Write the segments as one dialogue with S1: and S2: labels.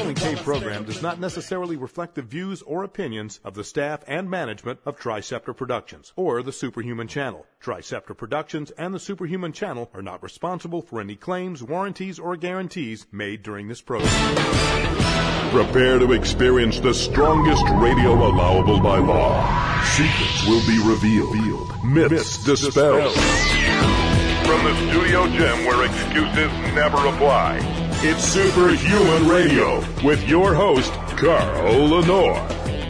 S1: following paid program does not necessarily reflect the views or opinions of the staff and management of Triceptor Productions or the Superhuman Channel. Triceptor Productions and the Superhuman Channel are not responsible for any claims, warranties, or guarantees made during this program.
S2: Prepare to experience the strongest radio allowable by law. Secrets will be revealed. Myths dispelled. From the studio gym where excuses never apply, it's Superhuman Radio with your host, Carl Lenore.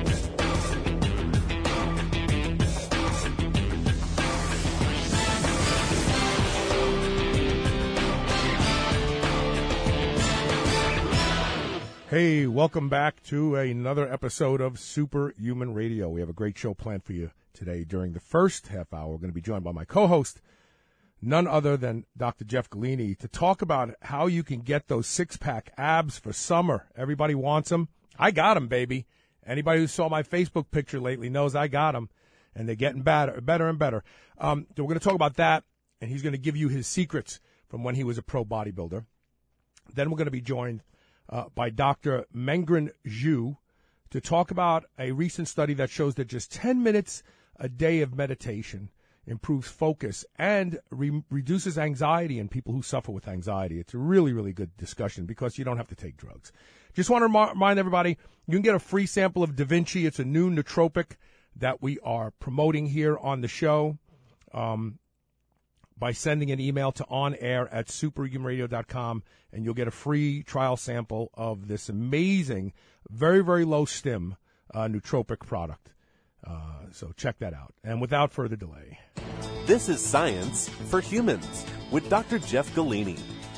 S3: Hey, welcome back to another episode of Superhuman Radio. We have a great show planned for you today. During the first half hour, we're going to be joined by my co-host, none other than Dr. Jeff Galini, to talk about how you can get those six-pack abs for summer. Everybody wants them. I got them, baby. Anybody who saw my Facebook picture lately knows I got them, and they're getting better and better. So we're going to talk about that, and he's going to give you his secrets from when he was a pro bodybuilder. Then we're going to be joined by Dr. Mengren Zhu to talk about a recent study that shows that just 10 minutes a day of meditation improves focus and reduces anxiety in people who suffer with anxiety. It's a really, really good discussion because you don't have to take drugs. Just want to remind everybody, you can get a free sample of Da Vinci. It's a new nootropic that we are promoting here on the show by sending an email to onair@superhumanradio.com, and you'll get a free trial sample of this amazing, very, very low stim nootropic product. So check that out. And without further delay,
S4: this is Science for Humans with Dr. Jeff Galini.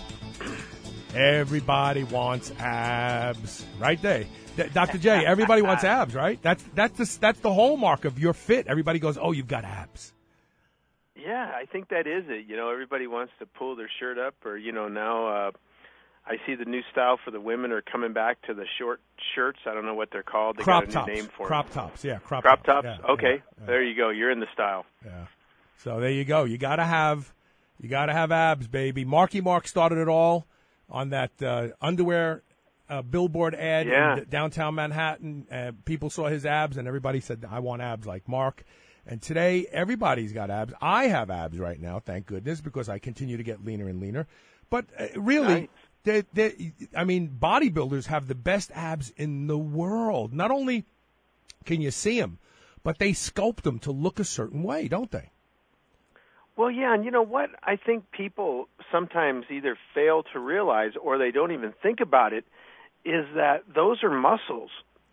S3: Everybody wants abs, right? Dr. J, everybody wants abs, right? That's the hallmark of you're fit. Everybody goes, oh, you've got abs.
S5: Yeah, I think that is it. You know, everybody wants to pull their shirt up, or now I see the new style for the women are coming back to the short shirts. I don't know what they're called. They
S3: crop
S5: got a
S3: tops.
S5: new name for
S3: crop
S5: them.
S3: Tops. Yeah, crop
S5: tops.
S3: Yeah,
S5: okay,
S3: yeah.
S5: There you go. You're in the style.
S3: Yeah. So there you go. You gotta have abs, baby. Marky Mark started it all on that underwear billboard ad in downtown Manhattan. People saw his abs, and everybody said, "I want abs like Mark." And today, everybody's got abs. I have abs right now, thank goodness, because I continue to get leaner and leaner. But really. Nice. Bodybuilders have the best abs in the world. Not only can you see them, but they sculpt them to look a certain way, don't they?
S5: Well, yeah, and you know what? I think people sometimes either fail to realize or they don't even think about it, is that those are muscles.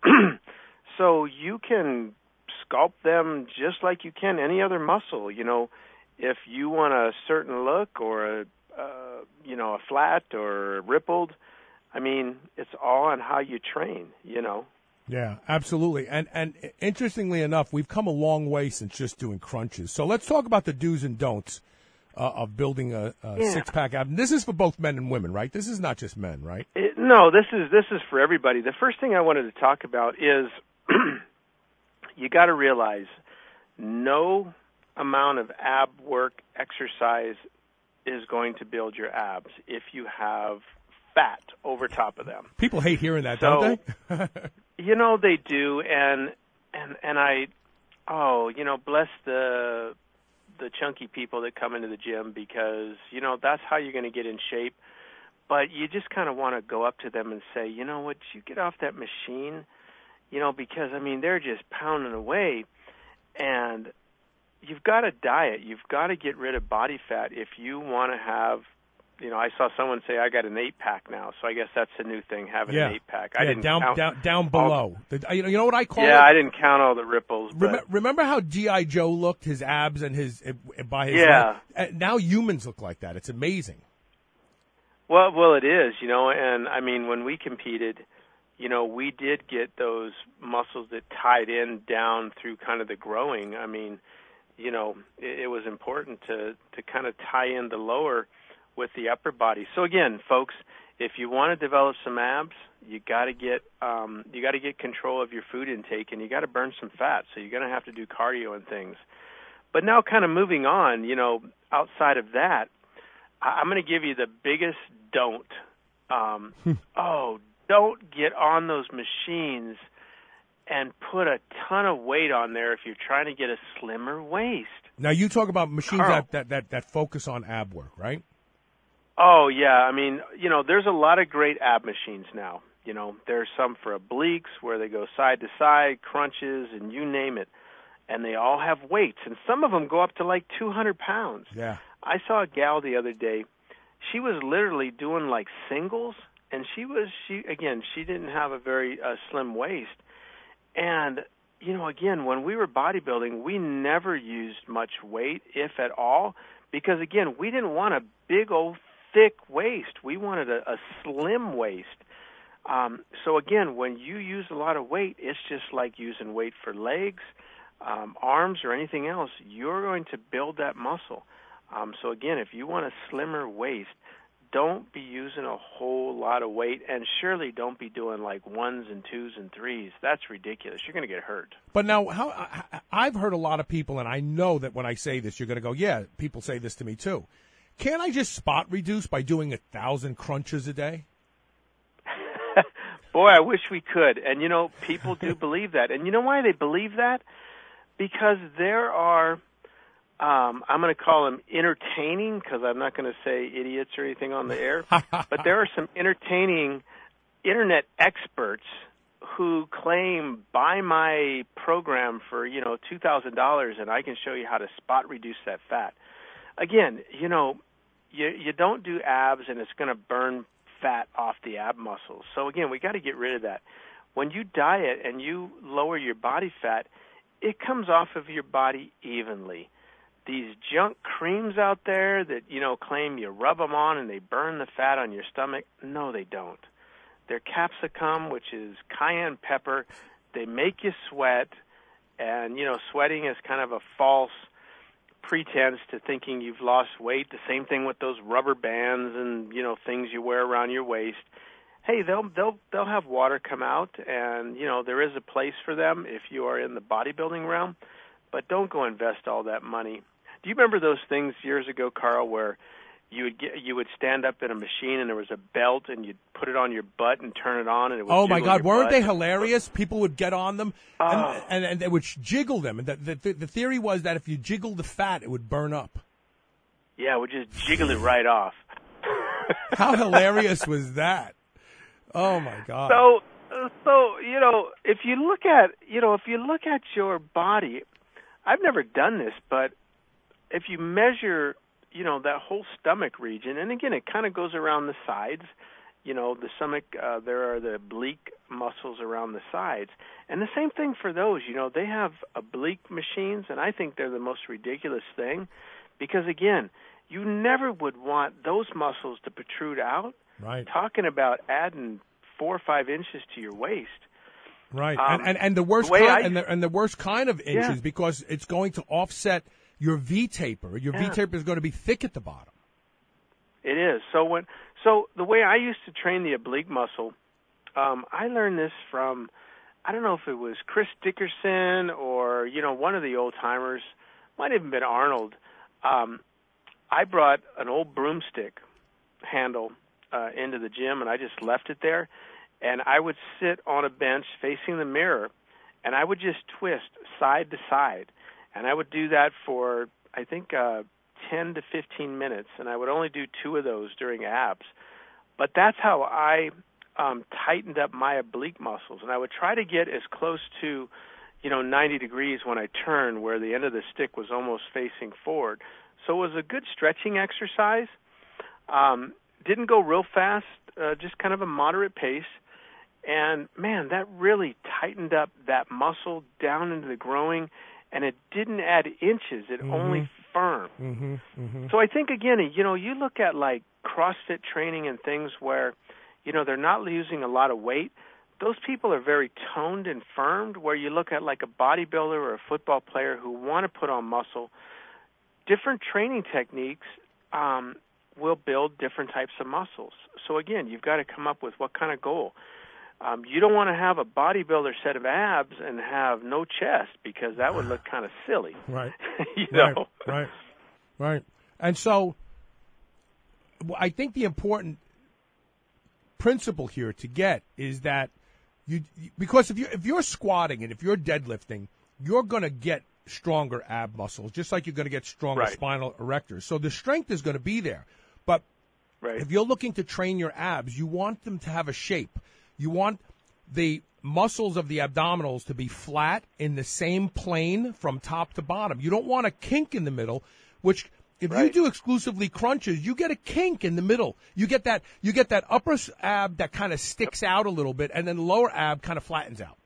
S5: So you can sculpt them just like you can any other muscle. You know, if you want a certain look or a flat or rippled, I mean, it's all on how you train,
S3: Yeah, absolutely. And interestingly enough, we've come a long way since just doing crunches. So let's talk about the do's and don'ts of building a six-pack ab. And this is for both men and women, right? This is not just men, right?
S5: No, this is for everybody. The first thing I wanted to talk about is you got to realize no amount of ab work exercise is going to build your abs if you have fat over top of them.
S3: People hate hearing that, don't they?
S5: They do, and bless the chunky people that come into the gym because, that's how you're going to get in shape. But you just kind of want to go up to them and say, you know what, you get off that machine, because, they're just pounding away, and you've got to diet. You've got to get rid of body fat if you want to have, I saw someone say I got an 8-pack now, so I guess that's a new thing, having an 8-pack. I didn't
S3: down below. You know what I call it?
S5: Yeah, I didn't count all the ripples.
S3: Remember how G.I. Joe looked, his abs and his now humans look like that. It's amazing.
S5: Well, it is, and when we competed, we did get those muscles that tied in down through kind of the growing. It was important to kind of tie in the lower with the upper body. So again, folks, if you want to develop some abs, you got to get control of your food intake, and you got to burn some fat. So you're going to have to do cardio and things. But now, kind of moving on, outside of that, I'm going to give you the biggest don't. don't get on those machines and put a ton of weight on there if you're trying to get a slimmer waist.
S3: Now, you talk about machines
S5: Carl.
S3: that focus on ab work, right?
S5: Oh, yeah. I mean, there's a lot of great ab machines now. There's some for obliques where they go side to side, crunches, and you name it. And they all have weights, and some of them go up to like 200 pounds.
S3: Yeah.
S5: I saw a gal the other day. She was literally doing like singles, and she didn't have a very slim waist. And, again, when we were bodybuilding, we never used much weight, if at all, because, again, we didn't want a big old thick waist. We wanted a slim waist. So, again, when you use a lot of weight, it's just like using weight for legs, arms, or anything else. You're going to build that muscle. So, again, if you want a slimmer waist, don't be using a whole lot of weight, and surely don't be doing like 1s and 2s and 3s. That's ridiculous. You're going to get hurt.
S3: But now, I've heard a lot of people, and I know that when I say this, you're going to go, yeah, people say this to me too. Can't I just spot reduce by doing 1,000 crunches a day?
S5: Boy, I wish we could. And, people do believe that. And you know why they believe that? Because there are, I'm going to call them entertaining, because I'm not going to say idiots or anything on the air, but there are some entertaining internet experts who claim, buy my program for, $2,000 and I can show you how to spot reduce that fat. Again, you don't do abs and it's going to burn fat off the ab muscles. So again, we got to get rid of that. When you diet and you lower your body fat, it comes off of your body evenly. These junk creams out there that, claim you rub them on and they burn the fat on your stomach, no, they don't. They're capsicum, which is cayenne pepper. They make you sweat, and, sweating is kind of a false pretense to thinking you've lost weight. The same thing with those rubber bands and, things you wear around your waist. Hey, they'll have water come out, and, there is a place for them if you are in the bodybuilding realm, but don't go invest all that money. Do you remember those things years ago, Carl, where you would stand up in a machine and there was a belt and you'd put it on your butt and turn it on and it would
S3: Oh my God, weren't
S5: butt?
S3: they hilarious? People would get on them and they would jiggle them. And the theory was that if you jiggle the fat, it would burn up.
S5: Yeah, it would just jiggle it right off.
S3: How hilarious was that? Oh my God.
S5: So if you look at your body, I've never done this, but if you measure, that whole stomach region, and again, it kind of goes around the sides, the stomach, there are the oblique muscles around the sides. And the same thing for those, they have oblique machines, and I think they're the most ridiculous thing because, again, you never would want those muscles to protrude out.
S3: Right.
S5: Talking about adding 4 or 5 inches to your waist.
S3: Right. And the worst the worst kind of inches because it's going to offset your V-taper. Your V-taper is going to be thick at the bottom.
S5: It is. So the way I used to train the oblique muscle, I learned this from, I don't know if it was Chris Dickerson or, one of the old-timers, might have even been Arnold. I brought an old broomstick handle into the gym, and I just left it there, and I would sit on a bench facing the mirror, and I would just twist side to side. And I would do that for, I think, 10 to 15 minutes, and I would only do 2 of those during abs. But that's how I tightened up my oblique muscles, and I would try to get as close to, 90 degrees when I turned, where the end of the stick was almost facing forward. So it was a good stretching exercise. Didn't go real fast, just kind of a moderate pace. And, man, that really tightened up that muscle down into the growing, and it didn't add inches. It only firmed.
S3: Mm-hmm. Mm-hmm.
S5: So I think, again, you look at, like, CrossFit training and things where, they're not using a lot of weight. Those people are very toned and firmed, where you look at, like, a bodybuilder or a football player who want to put on muscle. Different training techniques will build different types of muscles. So, again, you've got to come up with what kind of goal. You don't want to have a bodybuilder set of abs and have no chest because that would look kind of silly.
S3: Right.
S5: Right.
S3: And so I think the important principle here to get is that because if you're squatting and if you're deadlifting, you're going to get stronger ab muscles, just like you're going to get stronger spinal erectors. So the strength is going to be there. But if you're looking to train your abs, you want them to have a shape. You want the muscles of the abdominals to be flat in the same plane from top to bottom. You don't want a kink in the middle, which if you do exclusively crunches, you get a kink in the middle. You get that upper ab that kind of sticks out a little bit, and then lower ab kind of flattens out.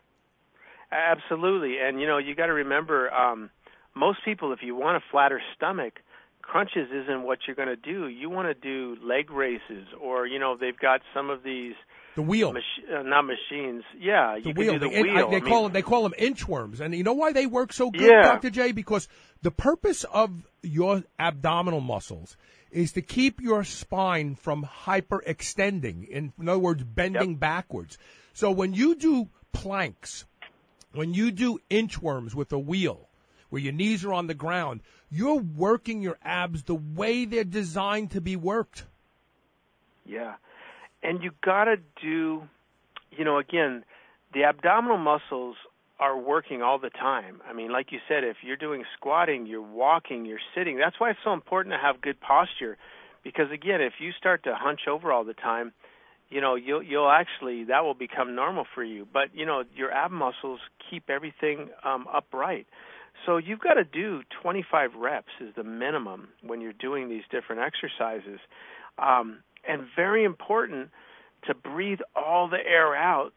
S5: Absolutely. And, you got to remember, most people, if you want a flatter stomach, crunches isn't what you're going to do. You want to do leg races, or, they've got some of these.
S3: The wheel.
S5: Not machines. Yeah, you can do the wheel.
S3: They call them inchworms. And you know why they work so good, Dr. J? Because the purpose of your abdominal muscles is to keep your spine from hyperextending. In other words, bending backwards. So when you do planks, when you do inchworms with a wheel, where your knees are on the ground, you're working your abs the way they're designed to be worked.
S5: Yeah. And you got to do, again, the abdominal muscles are working all the time. I mean, like you said, if you're doing squatting, you're walking, you're sitting. That's why it's so important to have good posture, because, again, if you start to hunch over all the time, you'll actually, that will become normal for you. But, your ab muscles keep everything upright. So you've got to do 25 reps is the minimum when you're doing these different exercises. And very important to breathe all the air out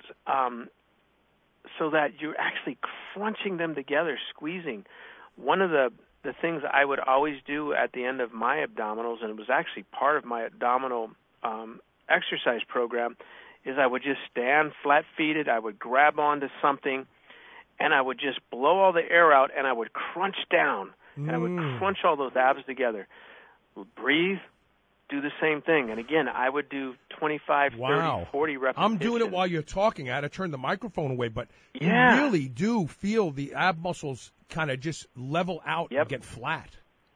S5: so that you're actually crunching them together, squeezing. One of the things I would always do at the end of my abdominals, and it was actually part of my abdominal exercise program, is I would just stand flat-feeted, I would grab onto something, and I would just blow all the air out, and I would crunch down, and I would crunch all those abs together. Breathe. Do the same thing. And again, I would do 25, 30, 40 repetitions.
S3: I'm doing it while you're talking. I had to turn the microphone away, but you really do feel the ab muscles kind of just level out and get flat.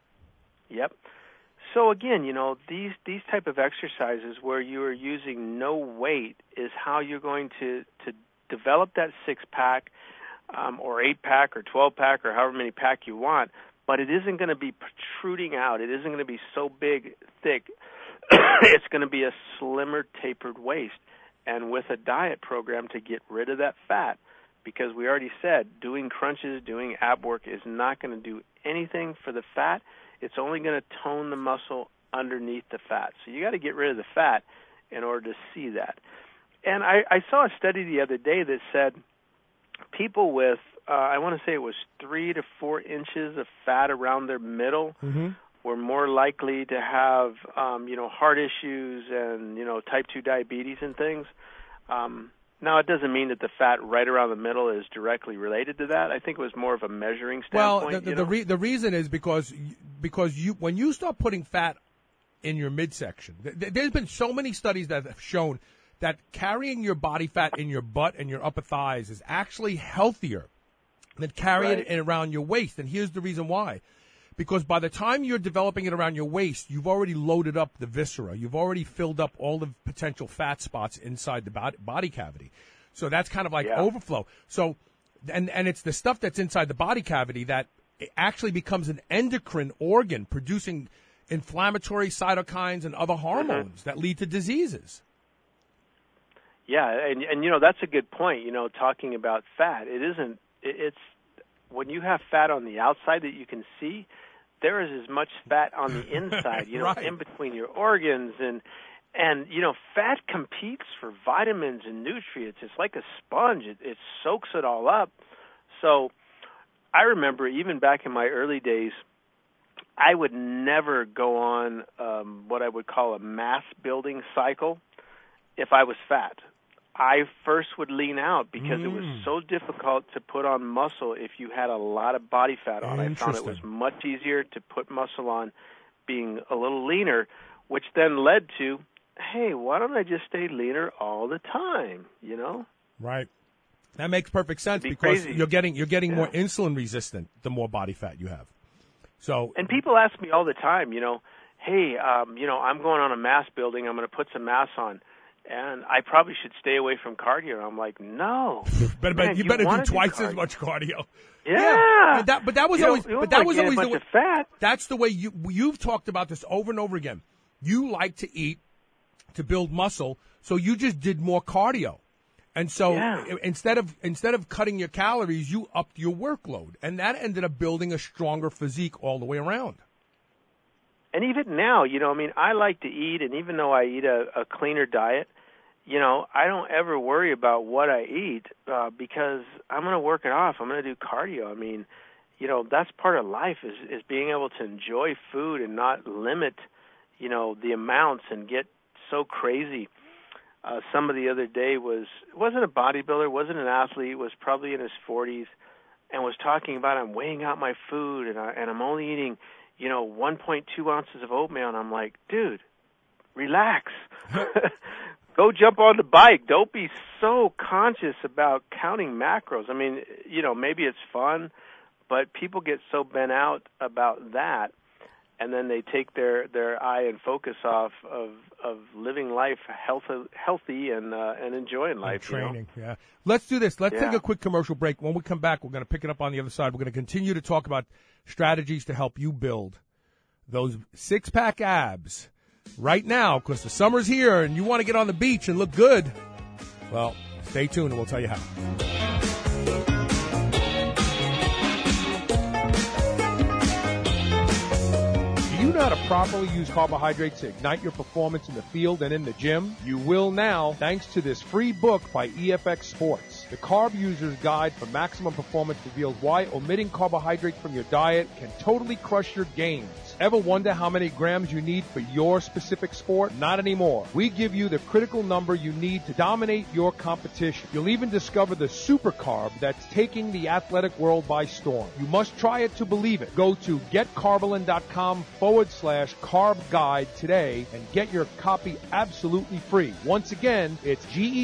S3: Yep.
S5: So again, these type of exercises where you are using no weight is how you're going to develop that 6-pack or 8-pack or 12-pack or however many pack you want. But it isn't going to be protruding out. It isn't going to be so big, thick. It's going to be a slimmer, tapered waist. And with a diet program to get rid of that fat, because we already said doing crunches, doing ab work is not going to do anything for the fat. It's only going to tone the muscle underneath the fat. So you got to get rid of the fat in order to see that. And I saw a study the other day that said people with I want to say it was 3 to 4 inches of fat around their middle were more likely to have, heart issues and, type 2 diabetes and things. Now, it doesn't mean that the fat right around the middle is directly related to that. I think it was more of a measuring standpoint.
S3: Well, the reason is because when you start putting fat in your midsection, there's been so many studies that have shown that carrying your body fat in your butt and your upper thighs is actually healthier than carrying it around your waist. And here's the reason why. Because by the time you're developing it around your waist, you've already loaded up the viscera. You've already filled up all the potential fat spots inside the body cavity. So that's kind of like overflow. So, and it's the stuff that's inside the body cavity that actually becomes an endocrine organ producing inflammatory cytokines and other hormones that lead to diseases.
S5: Yeah, and that's a good point, talking about fat. It's when you have fat on the outside that you can see, there is as much fat on the inside, in between your organs. And fat competes for vitamins and nutrients. It's like a sponge. It soaks it all up. So I remember even back in my early days, I would never go on what I would call a mass building cycle if I was fat. I first would lean out because it was so difficult to put on muscle if you had a lot of body fat on. I found it was much easier to put muscle on being a little leaner, which then led to, hey, why don't I just stay leaner all the time,
S3: Right. That makes perfect sense because you're getting more insulin resistant the more body fat you have. So,
S5: and people ask me all the time, hey, I'm going on a mass building. I'm going to put some mass on. and I probably should stay away from cardio. I'm like, no.
S3: You better do twice as much cardio.
S5: Yeah.
S3: But that was always
S5: the way. Fat.
S3: That's the way you've talked about this over and over again. You like to eat to build muscle, so you just did more cardio. And so instead of cutting your calories, you upped your workload, and that ended up building a stronger physique all the way around.
S5: And even now, I like to eat, and even though I eat a cleaner diet, I don't ever worry about what I eat because I'm going to work it off. I'm going to do cardio. I mean, that's part of life is being able to enjoy food and not limit, the amounts and get so crazy. Somebody the other day wasn't a bodybuilder, wasn't an athlete, was probably in his 40s, and was talking about I'm weighing out my food and I'm only eating, 1.2 ounces of oatmeal, and I'm like, dude, relax. Go jump on the bike. Don't be so conscious about counting macros. I mean, maybe it's fun, but people get so bent out about that, and then they take their eye and focus off of living life healthy and enjoying life.
S3: Training, yeah. Let's do this. Let's take a quick commercial break. When we come back, we're going to pick it up on the other side. We're going to continue to talk about strategies to help you build those six-pack abs right now, because the summer's here and you want to get on the beach and look good. Well, stay tuned and we'll tell you how. You know how to properly use carbohydrates to ignite your performance in the field and in the gym? You will now, thanks to this free book by EFX Sports. The Carb User's Guide for Maximum Performance reveals why omitting carbohydrates from your diet can totally crush your gains. Ever wonder how many grams you need for your specific sport? Not anymore. We give you the critical number you need to dominate your competition. You'll even discover the super carb that's taking the athletic world by storm. You must try it to believe it. Go to getcarbolyn.com/carb guide today and get your copy absolutely free. Once again, it's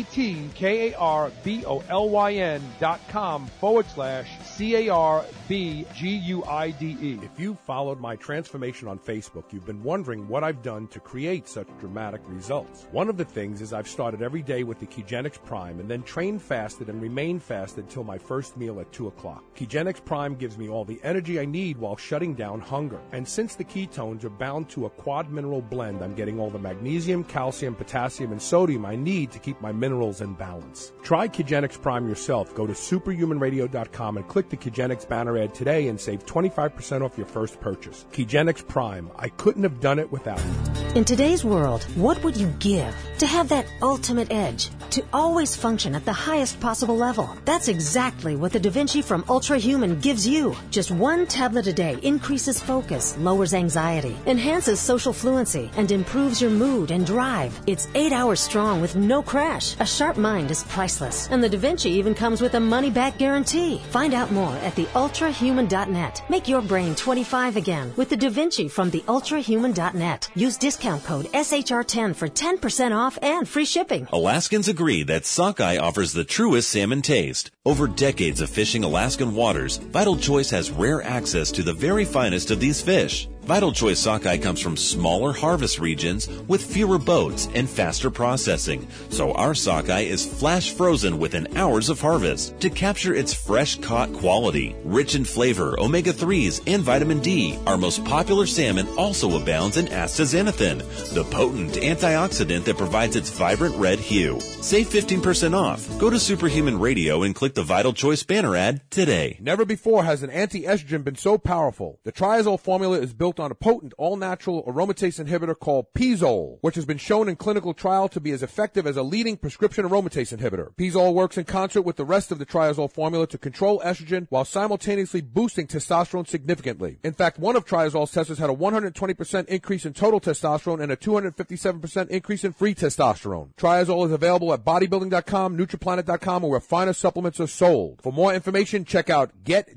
S3: getkarbolyn.com/CARBGUIDE. If you followed my transformation on Facebook, you've been wondering what I've done to create such dramatic results. One of the things is I've started every day with the Kegenix Prime and then trained fasted and remained fasted till my first meal at 2 o'clock. Kegenix Prime gives me all the energy I need while shutting down hunger. And since the ketones are bound to a quad mineral blend, I'm getting all the magnesium, calcium, potassium, and sodium I need to keep my minerals in balance. Try Kegenix Prime yourself. Go to superhumanradio.com and click the Kegenix banner ad today and save 25% off your first purchase. Kegenix Prime. I couldn't have done it without it.
S6: In today's world, what would you give to have that ultimate edge? To always function at the highest possible level. That's exactly what the DaVinci from Ultra Human gives you. Just one tablet a day increases focus, lowers anxiety, enhances social fluency, and improves your mood and drive. It's 8 hours strong with no crash. A sharp mind is priceless. And the DaVinci even comes with a money-back guarantee. Find out more at theultrahuman.net. Make your brain 25 again with the DaVinci from theultrahuman.net. Use discount code SHR10 for 10% off and free shipping.
S7: Alaskans agree that sockeye offers the truest salmon taste. Over decades of fishing Alaskan waters, Vital Choice has rare access to the very finest of these fish. Vital Choice sockeye comes from smaller harvest regions with fewer boats and faster processing, so our sockeye is flash frozen within hours of harvest to capture its fresh caught quality. Rich in flavor, omega-3s, and vitamin D, our most popular salmon also abounds in astaxanthin, the potent antioxidant that provides its vibrant red hue. Save 15% off. Go to Superhuman Radio and click the Vital Choice banner ad today.
S3: Never before has an anti-estrogen been so powerful. The Triazole formula is built on a potent all-natural aromatase inhibitor called Pizole, which has been shown in clinical trial to be as effective as a leading prescription aromatase inhibitor. Pizole works in concert with the rest of the Triazole formula to control estrogen while simultaneously boosting testosterone significantly. In fact, one of Triazole's testers had a 120% increase in total testosterone and a 257% increase in free testosterone. Triazole is available at bodybuilding.com, nutriplanet.com, or where finer supplements are sold. For more information, check out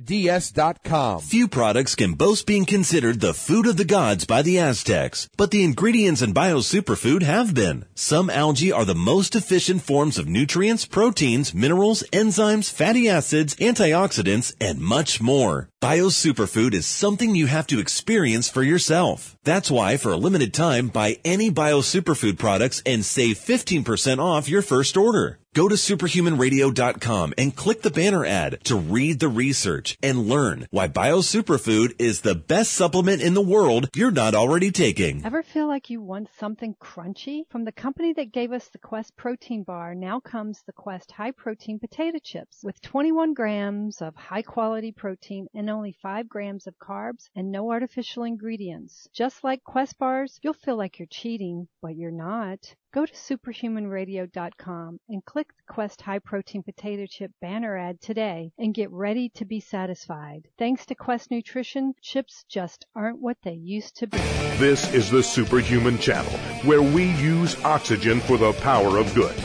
S3: getds.com.
S7: Few products can boast being considered the food of the gods by the Aztecs, but the ingredients in Bio Superfood have been. Some algae are the most efficient forms of nutrients, proteins, minerals, enzymes, fatty acids, antioxidants, and much more. Bio Superfood is something you have to experience for yourself. That's why, for a limited time, buy any Bio Superfood products and save 15% off your first order. Go to superhumanradio.com and click the banner ad to read the research and learn why Bio Superfood is the best supplement in the world you're not already taking.
S8: Ever feel like you want something crunchy? From the company that gave us the Quest protein bar, now comes the Quest high protein potato chips with 21 grams of high quality protein and only 5 grams of carbs and no artificial ingredients. Just like Quest bars, you'll feel like you're cheating, but you're not. Go to superhumanradio.com and click the Quest High Protein Potato Chip banner ad today and get ready to be satisfied. Thanks to Quest Nutrition, chips just aren't what they used to be.
S2: This is the Superhuman Channel, where we use oxygen for the power of good.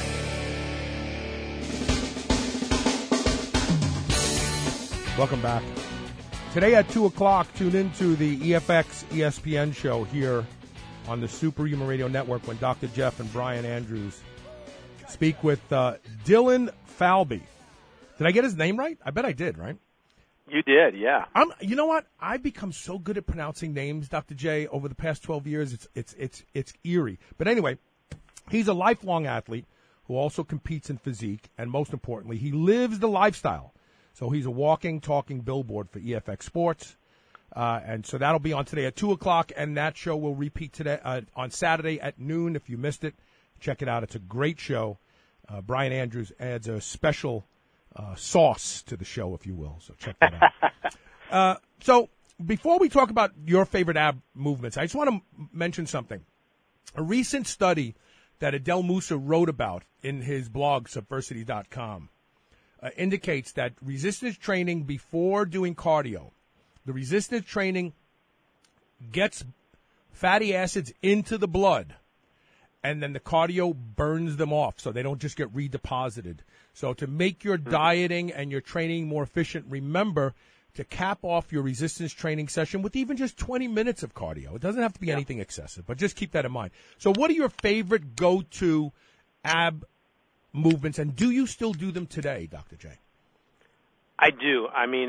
S3: Welcome back. Today at 2 o'clock, tune into the EFX ESPN show here on the Superhuman Radio Network when Dr. Jeff and Brian Andrews speak with Dylan Falvey. Did I get his name right? I bet I did, right?
S5: You did, yeah.
S3: You know what? I've become so good at pronouncing names, Dr. J, over the past 12 years. It's eerie. But anyway, he's a lifelong athlete who also competes in physique, and most importantly, he lives the lifestyle. So he's a walking, talking billboard for EFX Sports. And so that'll be on today at 2 o'clock, and that show will repeat today on Saturday at noon. If you missed it, check it out. It's a great show. Brian Andrews adds a special sauce to the show, if you will. So check that out. So before we talk about your favorite ab movements, I just want to mention something. A recent study that Adel Musa wrote about in his blog, Subversity.com, indicates that resistance training before doing cardio, the resistance training gets fatty acids into the blood, and then the cardio burns them off so they don't just get redeposited. So to make your dieting and your training more efficient, remember to cap off your resistance training session with even just 20 minutes of cardio. It doesn't have to be anything excessive, but just keep that in mind. So what are your favorite go-to ab movements, and do you still do them today, Dr. J?
S5: I do. I mean,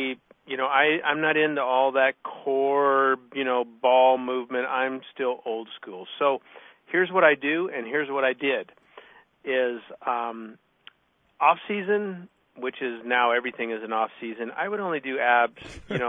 S5: I'm not into all that core, ball movement. I'm still old school. So here's what I do, and here's what I did, is off season, which is now everything is an off season, I would only do abs,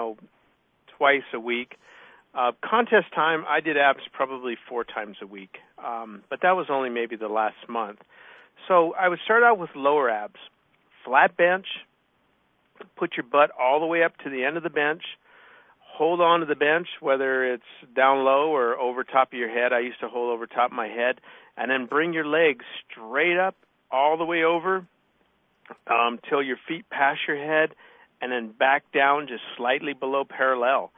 S5: twice a week. Contest time, I did abs probably 4 times a week, but that was only maybe the last month. So I would start out with lower abs, flat bench, put your butt all the way up to the end of the bench, hold on to the bench, whether it's down low or over top of your head. I used to hold over top of my head, and then bring your legs straight up all the way over till your feet pass your head, and then back down just slightly below parallel.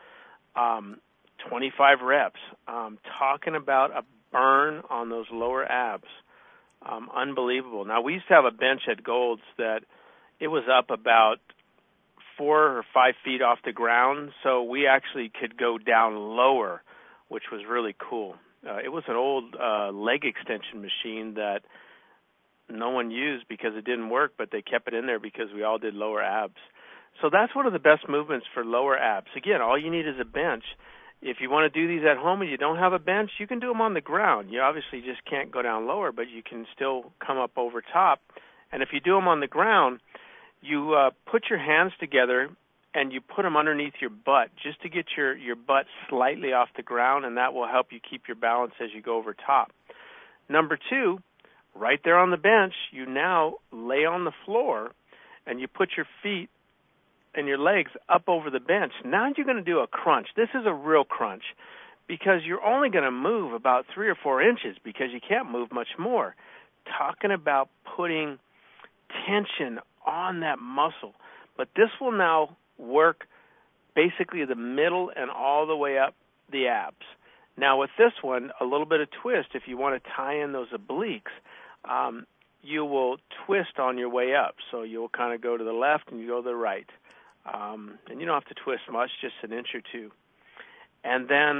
S5: 25 reps. Talking about a burn on those lower abs. Unbelievable. Now, we used to have a bench at Gold's that it was up about 4 or 5 feet off the ground, so we actually could go down lower, which was really cool. It was an old leg extension machine that no one used because it didn't work, but they kept it in there because we all did lower abs. So that's one of the best movements for lower abs. Again, all you need is a bench. If you want to do these at home and you don't have a bench, you can do them on the ground. You obviously just can't go down lower, but you can still come up over top. And if you do them on the ground, you put your hands together and you put them underneath your butt just to get your butt slightly off the ground, and that will help you keep your balance as you go over top. Number 2, right there on the bench, you now lay on the floor and you put your feet and your legs up over the bench. Now you're going to do a crunch. This is a real crunch because you're only going to move about 3 or 4 inches because you can't move much more. Talking about putting tension on that muscle. But this will now work basically the middle and all the way up the abs. Now with this one, a little bit of twist. If you want to tie in those obliques, you will twist on your way up. So you'll kind of go to the left and you go to the right. And you don't have to twist much, just an inch or 2. And then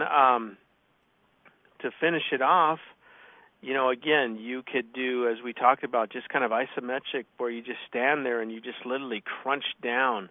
S5: to finish it off, again, you could do, as we talked about, just kind of isometric where you just stand there and you just literally crunch down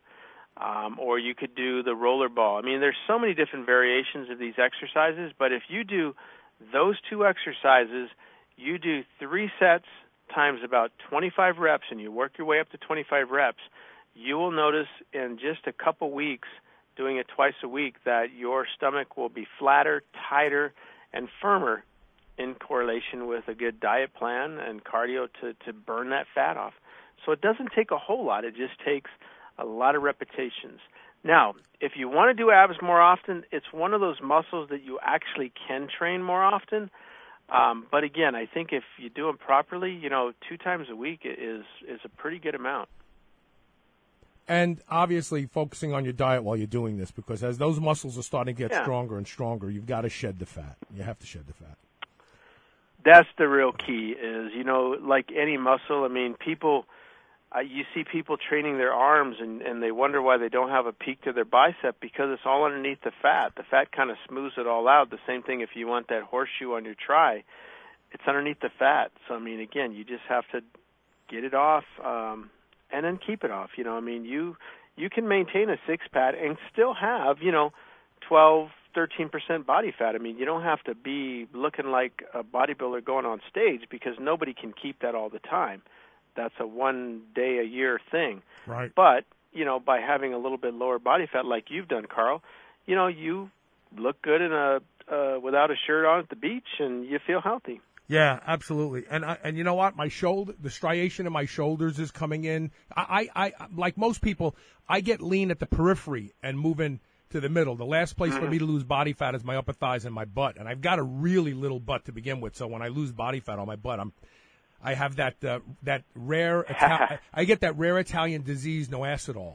S5: or you could do the roller ball. I mean, there's so many different variations of these exercises, but if you do those 2 exercises, you do 3 sets times about 25 reps, and you work your way up to 25 reps, you will notice in just a couple weeks doing it twice a week that your stomach will be flatter, tighter, and firmer in correlation with a good diet plan and cardio to burn that fat off. So it doesn't take a whole lot. It just takes a lot of repetitions. Now, if you want to do abs more often, it's one of those muscles that you actually can train more often. But again, I think if you do them properly, 2 times a week is a pretty good amount.
S3: And obviously focusing on your diet while you're doing this, because as those muscles are starting to get stronger and stronger, you've got to shed the fat. You have to shed the fat.
S5: That's the real key is, like any muscle, I mean, people, you see people training their arms and they wonder why they don't have a peak to their bicep because it's all underneath the fat. The fat kind of smooths it all out. The same thing if you want that horseshoe on your tri, it's underneath the fat. So, I mean, again, you just have to get it off, and then keep it off. I mean, you can maintain a six-pack and still have, 12, 13% body fat. I mean, you don't have to be looking like a bodybuilder going on stage because nobody can keep that all the time. That's a one-day-a-year thing.
S3: Right.
S5: But, by having a little bit lower body fat like you've done, Carl, you look good in without a shirt on at the beach and you feel healthy.
S3: Yeah, absolutely. And you know what? My shoulder, the striation in my shoulders is coming in. I like most people, I get lean at the periphery and move in to the middle. The last place for me to lose body fat is my upper thighs and my butt. And I've got a really little butt to begin with. So when I lose body fat on my butt, I have that rare, I get that rare Italian disease, no acid all.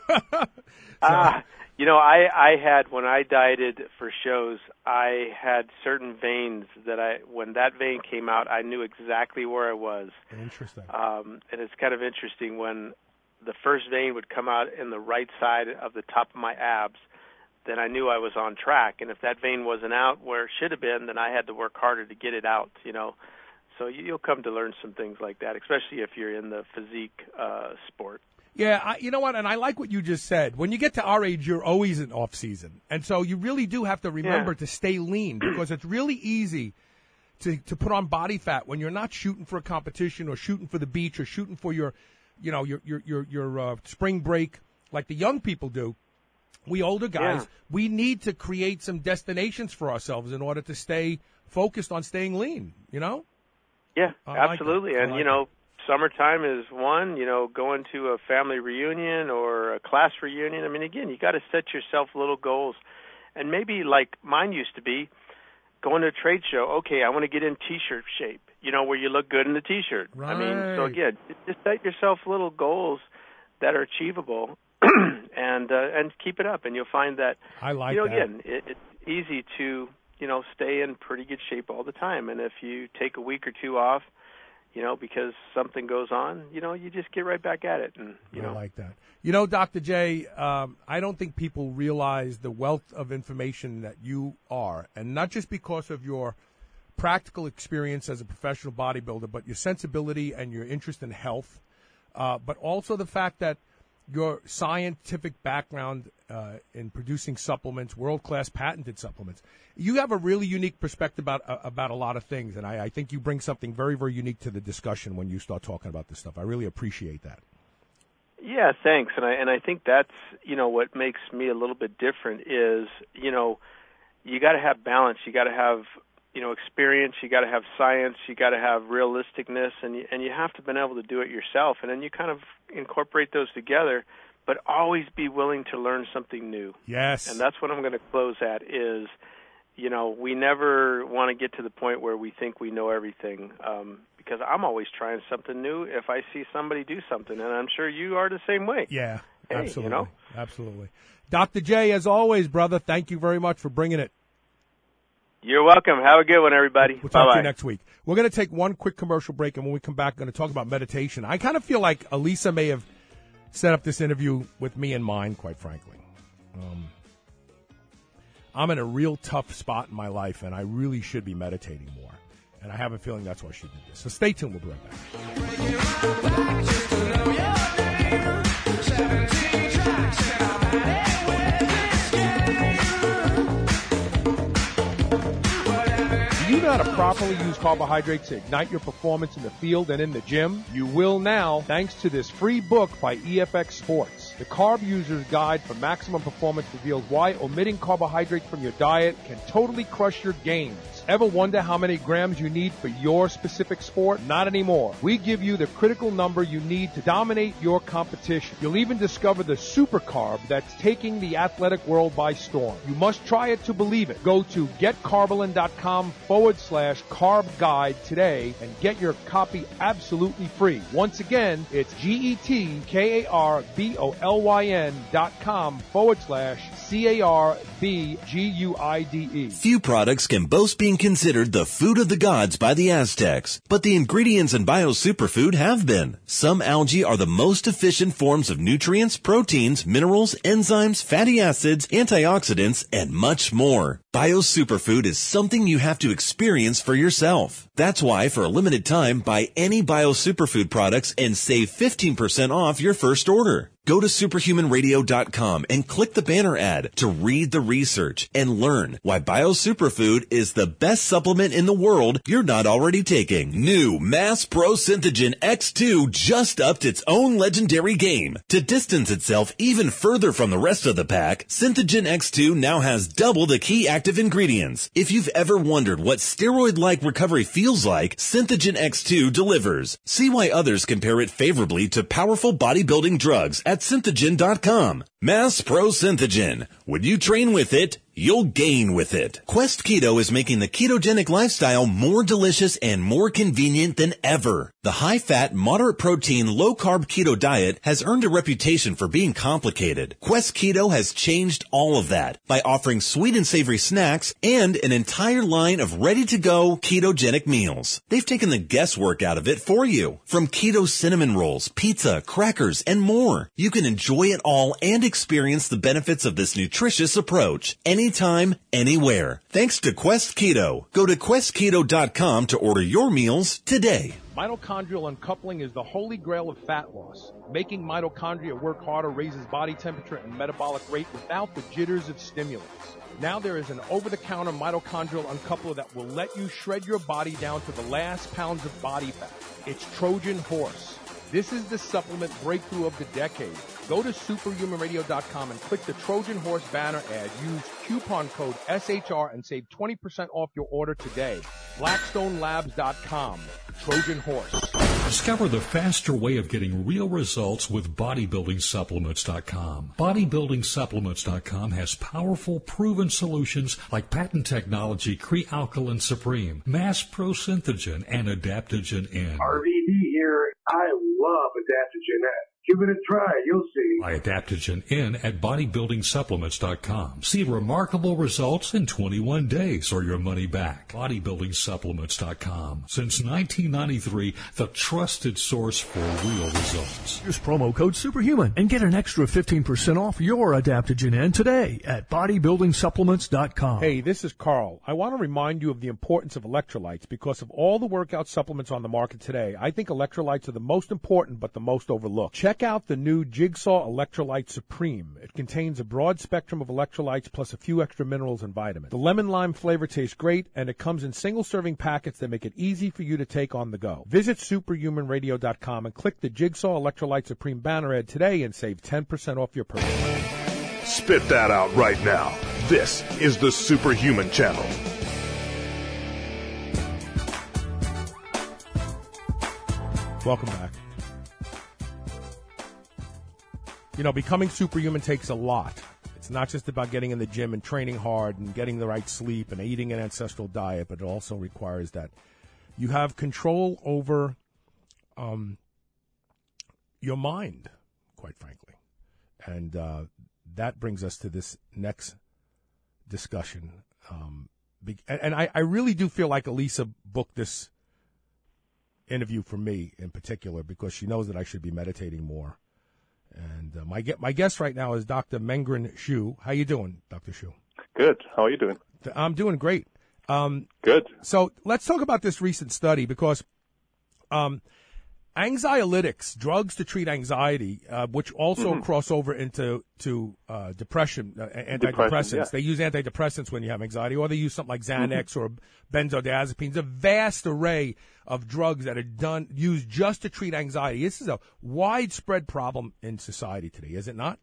S5: I had, when I dieted for shows, I had certain veins that when that vein came out, I knew exactly where I was.
S3: Interesting.
S5: And it's kind of interesting when the first vein would come out in the right side of the top of my abs, then I knew I was on track. And if that vein wasn't out where it should have been, then I had to work harder to get it out, So you'll come to learn some things like that, especially if you're in the physique sport.
S3: Yeah, you know what, and I like what you just said. When you get to our age, you're always in off-season. And so you really do have to remember to stay lean because it's really easy to put on body fat when you're not shooting for a competition or shooting for the beach or shooting for your spring break like the young people do. We older guys, we need to create some destinations for ourselves in order to stay focused on staying lean,
S5: Yeah, absolutely. And, summertime is one, going to a family reunion or a class reunion. I mean, again, you got to set yourself little goals. And maybe like mine used to be, going to a trade show, okay, I want to get in T-shirt shape, where you look good in the T-shirt.
S3: Right.
S5: I mean, so again, just set yourself little goals that are achievable and keep it up. And you'll find that,
S3: I like that.
S5: Again, it's easy to, stay in pretty good shape all the time. And if you take a week or two off, because something goes on, you just get right back at it. And,
S3: I like that. Dr. J, I don't think people realize the wealth of information that you are, and not just because of your practical experience as a professional bodybuilder, but your sensibility and your interest in health, but also the fact that your scientific background in producing supplements, world-class patented supplements. You have a really unique perspective about a lot of things, and I think you bring something very, very unique to the discussion when you start talking about this stuff. I really appreciate that.
S5: Yeah, thanks. And I think that's, what makes me a little bit different is, you got to have balance. You got to have, experience. You got to have science. You got to have realisticness, and you have to been able to do it yourself. And then you kind of incorporate those together, but always be willing to learn something new.
S3: Yes.
S5: And that's what I'm going to close at is, we never want to get to the point where we think we know everything, because I'm always trying something new if I see somebody do something, and I'm sure you are the same way.
S3: Yeah, absolutely. Absolutely. Dr. J, as always, brother, thank you very much for bringing it.
S5: You're welcome. Have a good one, everybody.
S3: We'll talk to you next week. We're going to take one quick commercial break, and when we come back, we're going to talk about meditation. I kind of feel like Elisa may have set up this interview with me in mind, quite frankly. I'm in a real tough spot in my life, and I really should be meditating more. And I have a feeling that's why she did this. So stay tuned. We'll be right back. Do you know how to properly use carbohydrates to ignite your performance in the field and in the gym? You will now, thanks to this free book by EFX Sports. The Carb User's Guide for Maximum Performance reveals why omitting carbohydrates from your diet can totally crush your gains. Ever wonder how many grams you need for your specific sport? Not anymore. We give you the critical number you need to dominate your competition. You'll even discover the super carb that's taking the athletic world by storm. You must try it to believe it. Go to getcarbolin.com/carb guide today and get your copy absolutely free. Once again, it's GETKARBOLYN.com/CARBGUIDE.
S7: Few products can boast being considered the food of the gods by the Aztecs, but the ingredients in BioSuperfood have been. Some algae are the most efficient forms of nutrients, proteins, minerals, enzymes, fatty acids, antioxidants, and much more. BioSuperfood is something you have to experience for yourself. That's why, for a limited time, buy any BioSuperfood products and save 15% off your first order. Go to superhumanradio.com and click the banner ad to read the research and learn why BioSuperfood is the best supplement in the world you're not already taking. New Mass Pro Synthogen X2 just upped its own legendary game. To distance itself even further from the rest of the pack, Synthogen X2 now has double the key active ingredients. If you've ever wondered what steroid-like recovery feels like, Synthogen X2 delivers. See why others compare it favorably to powerful bodybuilding drugs at Synthogen.com. Mass Pro Synthogen. When you train with it, you'll gain with it. Quest Keto is making the ketogenic lifestyle more delicious and more convenient than ever. The high-fat, moderate-protein, low-carb keto diet has earned a reputation for being complicated. Quest Keto has changed all of that by offering sweet and savory snacks and an entire line of ready-to-go ketogenic meals. They've taken the guesswork out of it for you. From keto cinnamon rolls, pizza, crackers, and more. You can enjoy it all and experience the benefits of this nutritious approach anytime, anywhere. Thanks to Quest Keto. Go to questketo.com to order your meals today.
S3: Mitochondrial uncoupling is the holy grail of fat loss. Making mitochondria work harder raises body temperature and metabolic rate without the jitters of stimulants. Now there is an over-the-counter mitochondrial uncoupler that will let you shred your body down to the last pounds of body fat. It's Trojan Horse. This is the supplement breakthrough of the decade. Go to superhumanradio.com and click the Trojan Horse banner ad. Use coupon code SHR and save 20% off your order today. BlackstoneLabs.com. Trojan Horse.
S9: Discover the faster way of getting real results with BodybuildingSupplements.com. BodybuildingSupplements.com has powerful, proven solutions like patent technology, Cre-Alkaline Supreme, Mass Pro Synthogen, and Adaptogen N.
S10: RVD here. I love Adaptogen N. Give it a try. You'll see.
S9: Buy Adaptogen N at BodybuildingSupplements.com. See remarkable results in 21 days or your money back. BodybuildingSupplements.com. Since 1993, the trusted source for real results.
S11: Use promo code Superhuman and get an extra 15% off your Adaptogen N today at BodybuildingSupplements.com.
S3: Hey, this is Carl. I want to remind you of the importance of electrolytes because of all the workout supplements on the market today. I think electrolytes are the most important but the most overlooked. Check out the new Jigsaw Electrolyte Supreme. It contains a broad spectrum of electrolytes plus a few extra minerals and vitamins. The lemon lime flavor tastes great, and it comes in single-serving packets that make it easy for you to take on the go. Visit superhumanradio.com and click the Jigsaw Electrolyte Supreme banner ad today and save 10% off your purchase.
S2: Spit that out right now. This is the Superhuman Channel.
S3: Welcome back. You know, becoming superhuman takes a lot. It's not just about getting in the gym and training hard and getting the right sleep and eating an ancestral diet, but it also requires that you have control over your mind, quite frankly. And that brings us to this next discussion. And I really do feel like Elisa booked this interview for me in particular because she knows that I should be meditating more. And my guest right now is Dr. Mengren Xu. How you doing, Dr. Xu?
S12: Good. How are you doing?
S3: I'm doing great.
S12: Good.
S3: So let's talk about this recent study because Anxiolytics, drugs to treat anxiety, which also cross over into depression, antidepressants.
S12: Yeah.
S3: They use antidepressants when you have anxiety, or they use something like Xanax or benzodiazepines. A vast array of drugs that are used just to treat anxiety. This is a widespread problem in society today, is it not?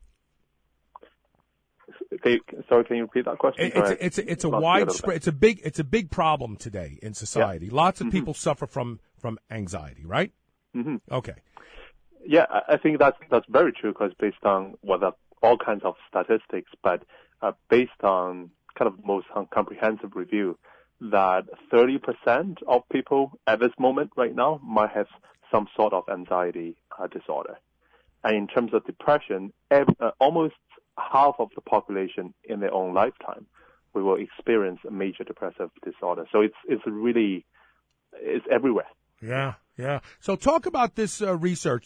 S12: Sorry, can you repeat that question?
S3: It's a widespread. It's a big problem today in society.
S12: Yeah.
S3: Lots of people suffer from anxiety, right?
S12: Mm-hmm.
S3: Okay.
S12: Yeah, I think that's very true because based on all kinds of statistics, but based on kind of most comprehensive review, that 30% of people at this moment right now might have some sort of anxiety disorder. And in terms of depression, almost half of the population in their own lifetime we will experience a major depressive disorder. So it's everywhere.
S3: Yeah. So talk about this research.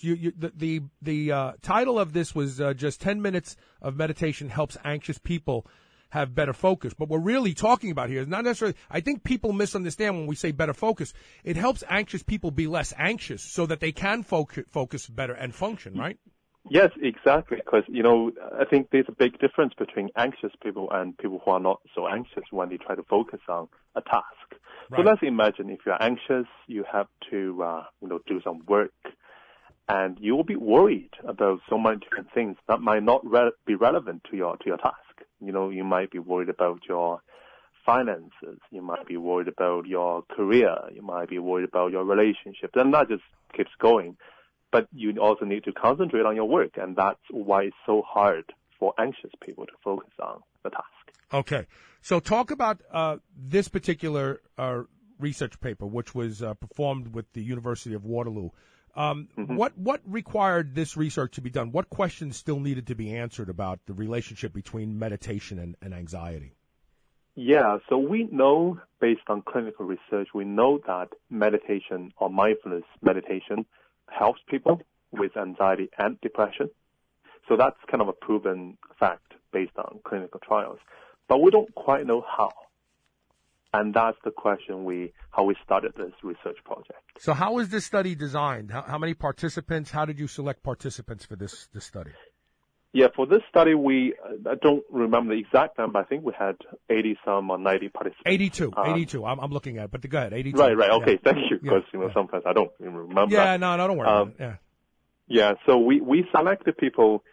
S3: The title of this was just 10 minutes of meditation helps anxious people have better focus. But what we're really talking about here is not necessarily, I think people misunderstand when we say better focus. It helps anxious people be less anxious so that they can focus better and function, right?
S12: Yes, exactly. Because, I think there's a big difference between anxious people and people who are not so anxious when they try to focus on a task. Right. So let's imagine if you're anxious, you have to, do some work, and you will be worried about so many different things that might not be relevant to your task. You might be worried about your finances. You might be worried about your career. You might be worried about your relationships, and that just keeps going. But you also need to concentrate on your work, and that's why it's so hard for anxious people to focus on the task.
S3: Okay. So talk about this particular research paper, which was performed with the University of Waterloo. What required this research to be done? What questions still needed to be answered about the relationship between meditation and anxiety?
S12: Yeah, so we know, based on clinical research, we know that meditation or mindfulness meditation helps people with anxiety and depression. So that's kind of a proven fact based on clinical trials. But we don't quite know how. And that's the question how we started this research project.
S3: So how was this study designed? How many participants? How did you select participants for this study?
S12: Yeah, for this study, I don't remember the exact number. I think we had 80-some or 90 participants.
S3: 82. I'm looking at it, but go ahead, 82.
S12: Right. Okay,
S3: yeah.
S12: Thank you, because sometimes I don't even remember.
S3: Yeah, no, don't worry about it. Yeah.
S12: Yeah, so we selected people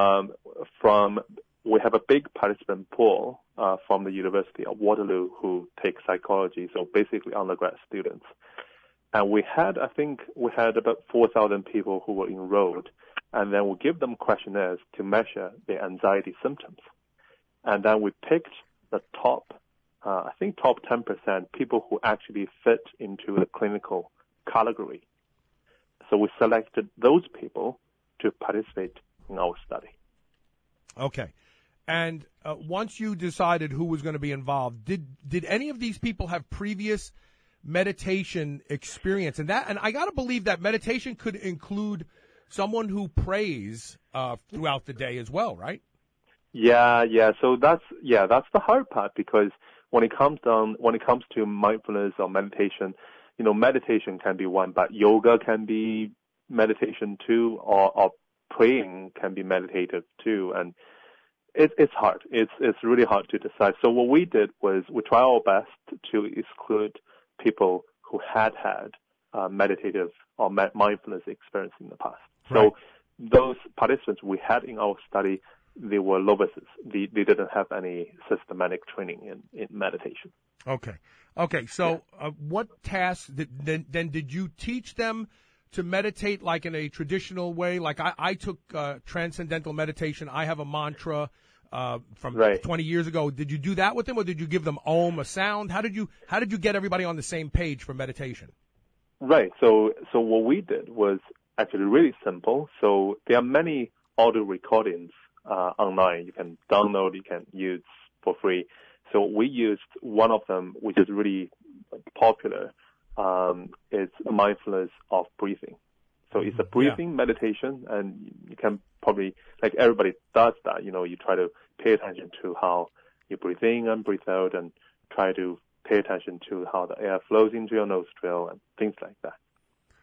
S12: we have a big participant pool from the University of Waterloo who take psychology, so basically undergrad students. And we had about 4,000 people who were enrolled, and then we give them questionnaires to measure their anxiety symptoms. And then we picked the top 10% people who actually fit into the clinical category. So we selected those people to participate in our study.
S3: Okay. And once you decided who was going to be involved, did any of these people have previous meditation experience? And I got to believe that meditation could include someone who prays throughout the day as well, right?
S12: Yeah. So that's the hard part, because when it comes to mindfulness or meditation, meditation can be one, but yoga can be meditation too, or praying can be meditative too, and it's hard. It's really hard to decide. So what we did was we tried our best to exclude people who had meditative or mindfulness experience in the past.
S3: Right.
S12: So those participants we had in our study, they were novices. They didn't have any systematic training in meditation.
S3: Okay. So what tasks did you teach them to meditate, like in a traditional way? Like I took transcendental meditation. I have a mantra from 20 years ago. Did you do that with them, or did you give them a sound? How did you get everybody on the same page for meditation?
S12: Right. So what we did was actually really simple. So there are many audio recordings online. You can download, you can use for free. So we used one of them, which is really popular. It's mindfulness of breathing. So it's a breathing meditation, and you can probably, like everybody does that, you try to pay attention to how you breathe in and breathe out, and try to pay attention to how the air flows into your nostril and things like that.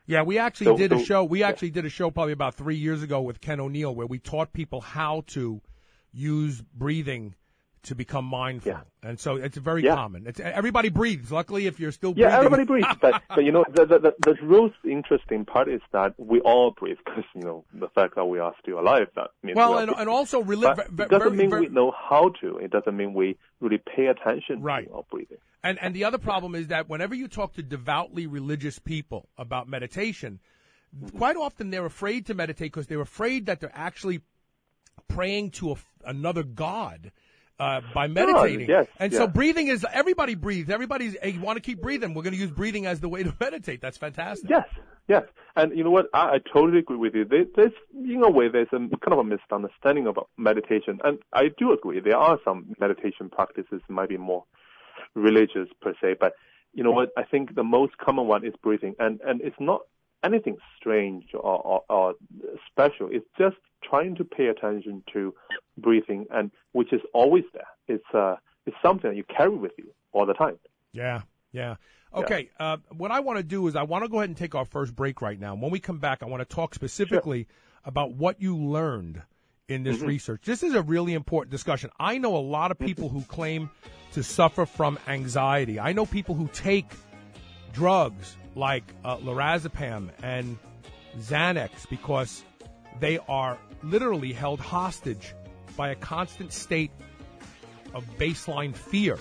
S3: Yeah, we actually did a show. We actually did a show probably about 3 years ago with Ken O'Neill where we taught people how to use breathing to become mindful. Yeah. And so it's very common. Everybody breathes. Luckily, if you're still breathing.
S12: Yeah, everybody breathes. but the real interesting part is that we all breathe because, the fact that we are still alive. That means
S3: and also
S12: it doesn't mean we know how to. It doesn't mean we really pay attention to our breathing.
S3: And the other problem is that whenever you talk to devoutly religious people about meditation, quite often they're afraid to meditate because they're afraid that they're actually praying to another god. By meditating. So breathing is, everybody breathes. Everybody's, hey, you want to keep breathing. We're going to use breathing as the way to meditate. That's fantastic.
S12: Yes. And you know what? I totally agree with you. There's, in a way, there's a kind of a misunderstanding about meditation. And I do agree. There are some meditation practices might be more religious per se. But you know what? I think the most common one is breathing. And it's not anything strange or special. It's just trying to pay attention to breathing, and which is always there. It's something that you carry with you all the time.
S3: Yeah. Okay. What I want to do is I want to go ahead and take our first break right now. When we come back, I want to talk specifically about what you learned in this research. This is a really important discussion. I know a lot of people who claim to suffer from anxiety. I know people who take drugs like lorazepam and Xanax because they are literally held hostage by a constant state of baseline fear.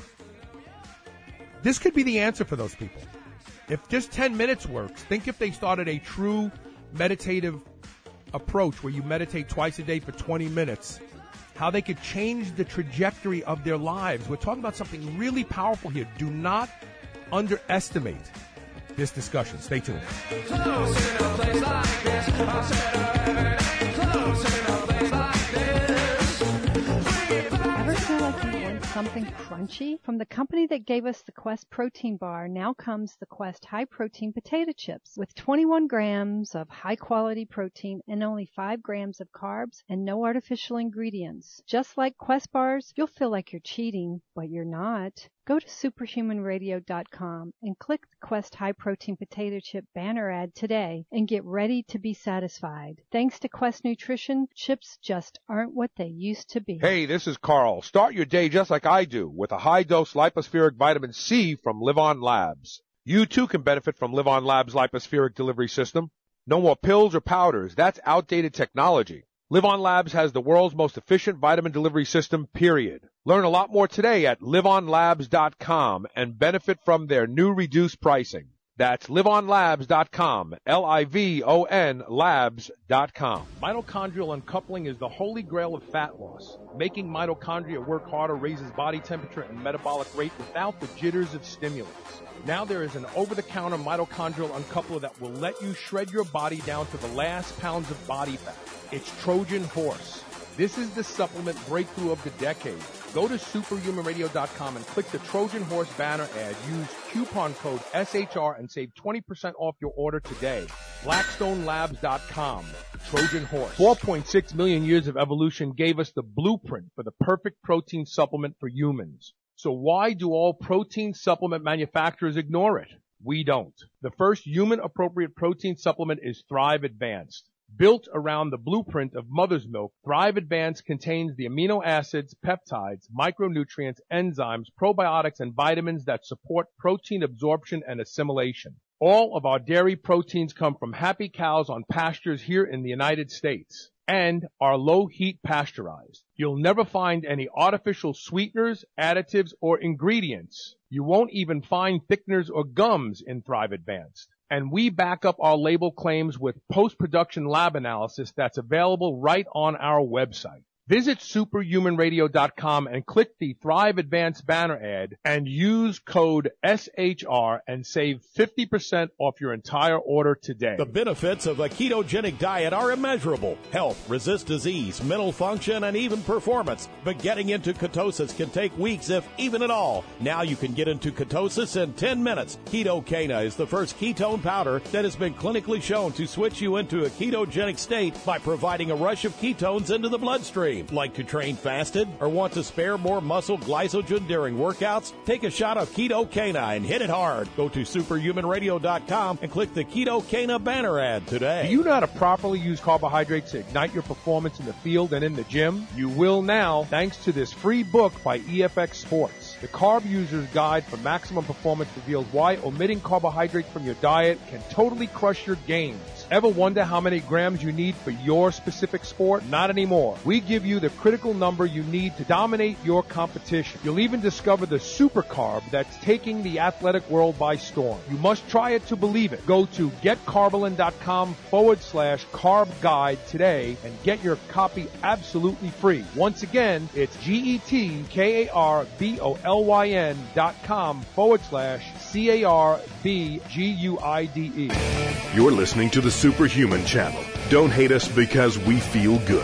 S3: This could be the answer for those people. If just 10 minutes works, think if they started a true meditative approach where you meditate twice a day for 20 minutes, how they could change the trajectory of their lives. We're talking about something really powerful here. Do not underestimate this discussion. Stay tuned.
S13: Close in a place like this. I'll settle every day. Close in a place like this.
S8: Ever feel like you want something crunchy? From the company that gave us the Quest protein bar, now comes the Quest high protein potato chips with 21 grams of high quality protein and only 5 grams of carbs and no artificial ingredients. Just like Quest bars, you'll feel like you're cheating, but you're not. Go to superhumanradio.com and click the Quest High Protein Potato Chip banner ad today and get ready to be satisfied. Thanks to Quest Nutrition, chips just aren't what they used to be.
S3: Hey, this is Carl. Start your day just like I do with a high-dose lipospheric vitamin C from LivOn Labs. You too can benefit from LivOn Labs' lipospheric delivery system. No more pills or powders. That's outdated technology. LivOn Labs has the world's most efficient vitamin delivery system, period. Learn a lot more today at livonlabs.com and benefit from their new reduced pricing. That's livonlabs.com, Livon labs.com. Mitochondrial uncoupling is the holy grail of fat loss. Making mitochondria work harder raises body temperature and metabolic rate without the jitters of stimulants. Now there is an over-the-counter mitochondrial uncoupler that will let you shred your body down to the last pounds of body fat. It's Trojan Horse. This is the supplement breakthrough of the decade. Go to superhumanradio.com and click the Trojan Horse banner ad. Use coupon code SHR and save 20% off your order today. BlackstoneLabs.com. Trojan Horse. 4.6 million years of evolution gave us the blueprint for the perfect protein supplement for humans. So why do all protein supplement manufacturers ignore it? We don't. The first human-appropriate protein supplement is Thrive Advanced. Built around the blueprint of mother's milk, Thrive Advanced contains the amino acids, peptides, micronutrients, enzymes, probiotics, and vitamins that support protein absorption and assimilation. All of our dairy proteins come from happy cows on pastures here in the United States and are low-heat pasteurized. You'll never find any artificial sweeteners, additives, or ingredients. You won't even find thickeners or gums in Thrive Advanced. And we back up our label claims with post-production lab analysis that's available right on our website. Visit superhumanradio.com and click the Thrive Advanced banner ad and use code SHR and save 50% off your entire order today.
S14: The benefits of a ketogenic diet are immeasurable. Health, resist disease, mental function, and even performance. But getting into ketosis can take weeks, if even at all. Now you can get into ketosis in 10 minutes. Ketocana is the first ketone powder that has been clinically shown to switch you into a ketogenic state by providing a rush of ketones into the bloodstream. cream. Like to train fasted or want to spare more muscle glycogen during workouts? Take a shot of Keto Cana and hit it hard. Go to superhumanradio.com and click the Keto Cana banner ad today.
S3: Do you know how to properly use carbohydrates to ignite your performance in the field and in the gym? You will now, thanks to this free book by EFX Sports. The Carb User's Guide for Maximum Performance reveals why omitting carbohydrates from your diet can totally crush your gains. Ever wonder how many grams you need for your specific sport? Not anymore. We give you the critical number you need to dominate your competition. You'll even discover the super carb that's taking the athletic world by storm. You must try it to believe it. Go to getcarbolyn.com/carb guide today and get your copy absolutely free. Once again, it's GETKARBOLYN.com/CARBGUIDE.
S2: You're listening to the Superhuman Channel. Don't hate us because we feel good.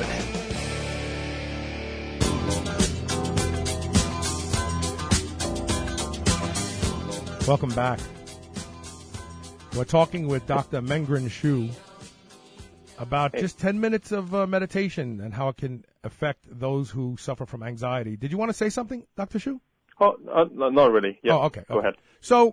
S3: Welcome back. We're talking with Dr. Mengren Shu about just 10 minutes of meditation and how it can affect those who suffer from anxiety. Did you want to say something, Dr. Shu?
S12: Oh, not really. Yeah.
S3: Oh, okay.
S12: Go ahead.
S3: So,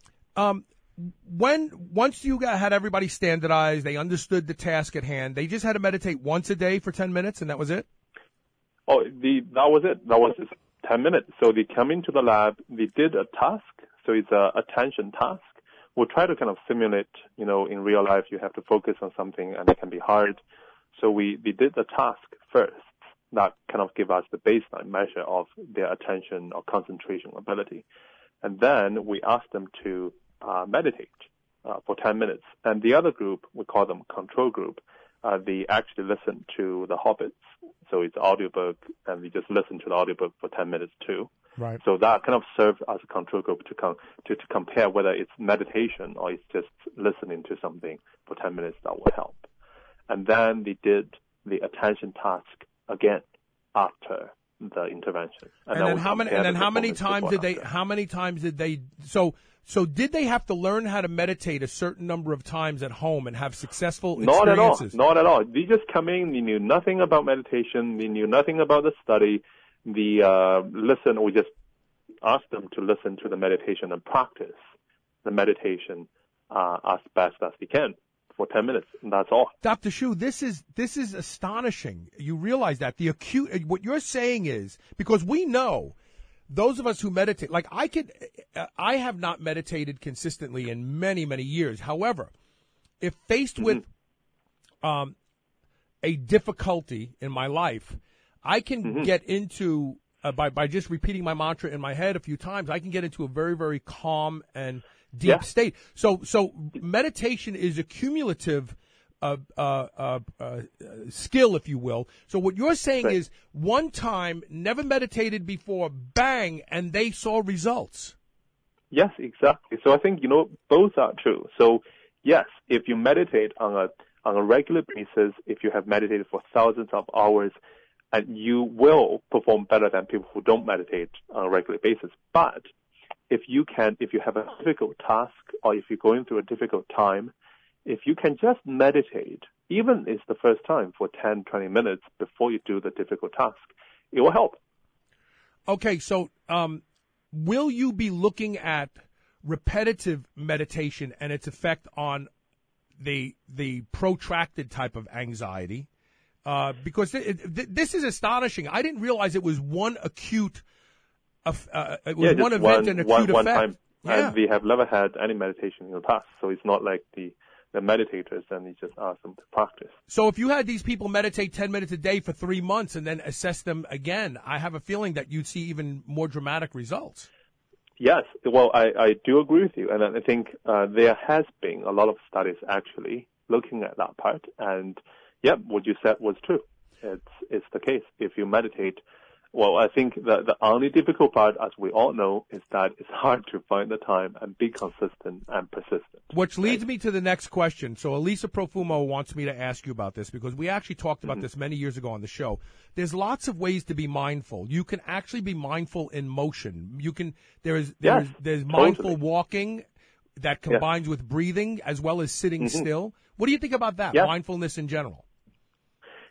S3: once you had everybody standardized, they understood the task at hand, they just had to meditate once a day for 10 minutes, and that was it?
S12: Oh, that was it. That was just 10 minutes. So they come into the lab, they did a task, so it's a attention task. We'll try to kind of simulate, in real life you have to focus on something and it can be hard. So we did the task first. That kind of give us the baseline measure of their attention or concentration ability. And then we asked them to meditate for 10 minutes. And the other group, we call them control group, they actually listen to The Hobbits. So it's audiobook, and we just listen to the audiobook for 10 minutes too.
S3: Right.
S12: So that kind of serves as a control group to compare whether it's meditation or it's just listening to something for 10 minutes that will help. And then they did the attention task again after the intervention.
S3: And then how many times did they so did they have to learn how to meditate a certain number of times at home and have successful experiences?
S12: Not at all. They just come in, they knew nothing about meditation, they knew nothing about the study. We just asked them to listen to the meditation and practice the meditation as best as they can for 10 minutes, and that's all.
S3: Dr. Shu, this is astonishing. You realize that what you're saying is, because we know those of us who meditate, like I have not meditated consistently in many, many years. However, if faced with a difficulty in my life, I can get into, by just repeating my mantra in my head a few times, I can get into a very, very calm and deep state. So meditation is a cumulative skill, if you will. So what you're saying is one time, never meditated before, bang, and they saw results.
S12: Yes, exactly. So I think, both are true. So yes, if you meditate on a regular basis, if you have meditated for thousands of hours, and you will perform better than people who don't meditate on a regular basis. But if you have a difficult task or if you're going through a difficult time, if you can just meditate, even if it's the first time for 10, 20 minutes before you do the difficult task, it will help.
S3: Okay, so will you be looking at repetitive meditation and its effect on the protracted type of anxiety? Because this is astonishing. I didn't realize it was one acute. It was one event and acute
S12: one
S3: effect.
S12: Time, and we have never had any meditation in the past, so it's not like the meditators, and we just ask them to practice.
S3: So if you had these people meditate 10 minutes a day for 3 months and then assess them again, I have a feeling that you'd see even more dramatic results.
S12: Yes, well, I do agree with you, and I think there has been a lot of studies actually looking at that part, and what you said was true. It's the case. If you meditate, well, I think the only difficult part, as we all know, is that it's hard to find the time and be consistent and persistent.
S3: Which leads me to the next question. So Elisa Profumo wants me to ask you about this because we actually talked about this many years ago on the show. There's lots of ways to be mindful. You can actually be mindful in motion. There's mindful walking that combines with breathing as well as sitting still. What do you think about that, mindfulness in general?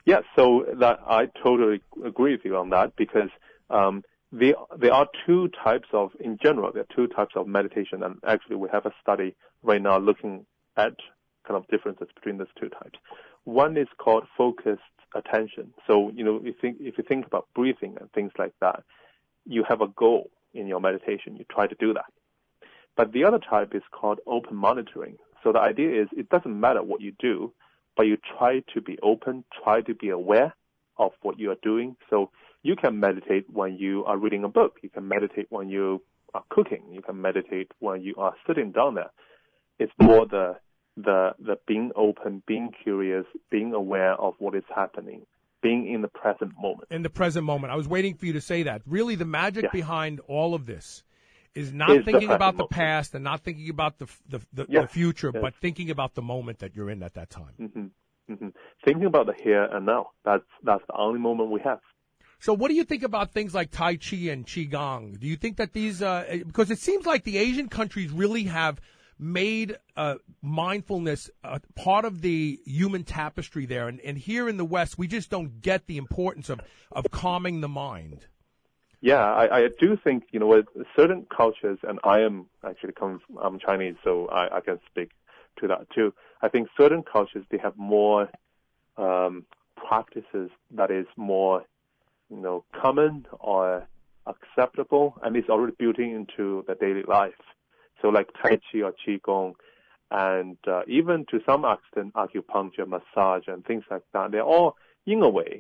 S12: Yeah, so that I totally agree with you on that because there are two types of, in general, there are two types of meditation, and actually we have a study right now looking at kind of differences between those two types. One is called focused attention. So, if you think about breathing and things like that, you have a goal in your meditation. You try to do that. But the other type is called open monitoring. So the idea is it doesn't matter what you do, but you try to be open, try to be aware of what you are doing. So you can meditate when you are reading a book. You can meditate when you are cooking. You can meditate when you are sitting down there. It's more the being open, being curious, being aware of what is happening, being in the present moment.
S3: In the present moment. I was waiting for you to say that. Really, the magic behind all of this is not thinking about the past and not thinking about the future, but thinking about the moment that you're in at that time.
S12: Mm-hmm. Mm-hmm. Thinking about the here and now. That's the only moment we have.
S3: So what do you think about things like Tai Chi and Qigong? Do you think that these, because it seems like the Asian countries really have made mindfulness part of the human tapestry there. And here in the West, we just don't get the importance of calming the mind.
S12: Yeah, I do think, with certain cultures, and I am actually I'm Chinese, so I can speak to that too. I think certain cultures, they have more practices that is more, common or acceptable, and it's already built into the daily life. So like Tai Chi or Qigong, and even to some extent acupuncture, massage, and things like that, they're all, in a way,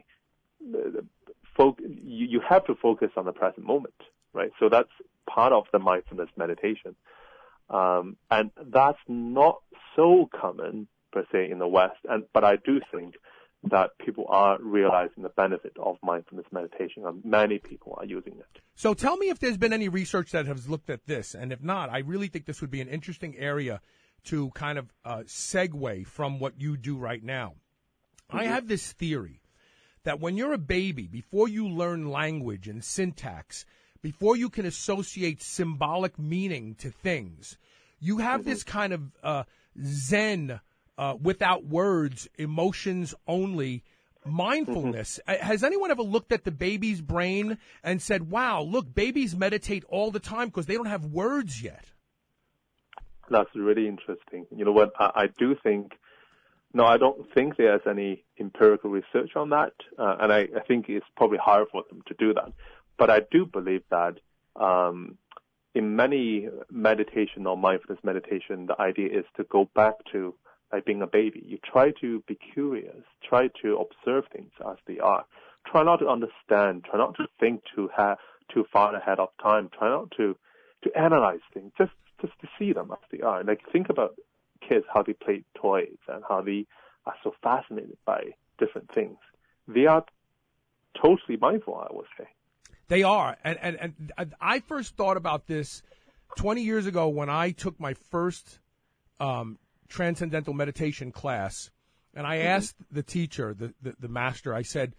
S12: you have to focus on the present moment, right? So that's part of the mindfulness meditation. And that's not so common, per se, in the West, but I do think that people are realizing the benefit of mindfulness meditation, and many people are using it.
S3: So tell me if there's been any research that has looked at this, and if not, I really think this would be an interesting area to kind of segue from what you do right now. Mm-hmm. I have this theory that when you're a baby, before you learn language and syntax, before you can associate symbolic meaning to things, you have this kind of Zen, without words, emotions only, mindfulness. Has anyone ever looked at the baby's brain and said, wow, look, babies meditate all the time because they don't have words yet?
S12: That's really interesting. You know what, I do think, no, I don't think there's any empirical research on that, and I think it's probably hard for them to do that. But I do believe that in many meditation or mindfulness meditation, the idea is to go back to like being a baby. You try to be curious, try to observe things as they are. Try not to understand, try not to think too far ahead of time, try not to analyze things, just to see them as they are. Like think about kids, how they play toys and how they are so fascinated by different things. They are totally mindful, I would say.
S3: They are. And I first thought about this 20 years ago when I took my first transcendental meditation class, and I asked the teacher, the master, I said,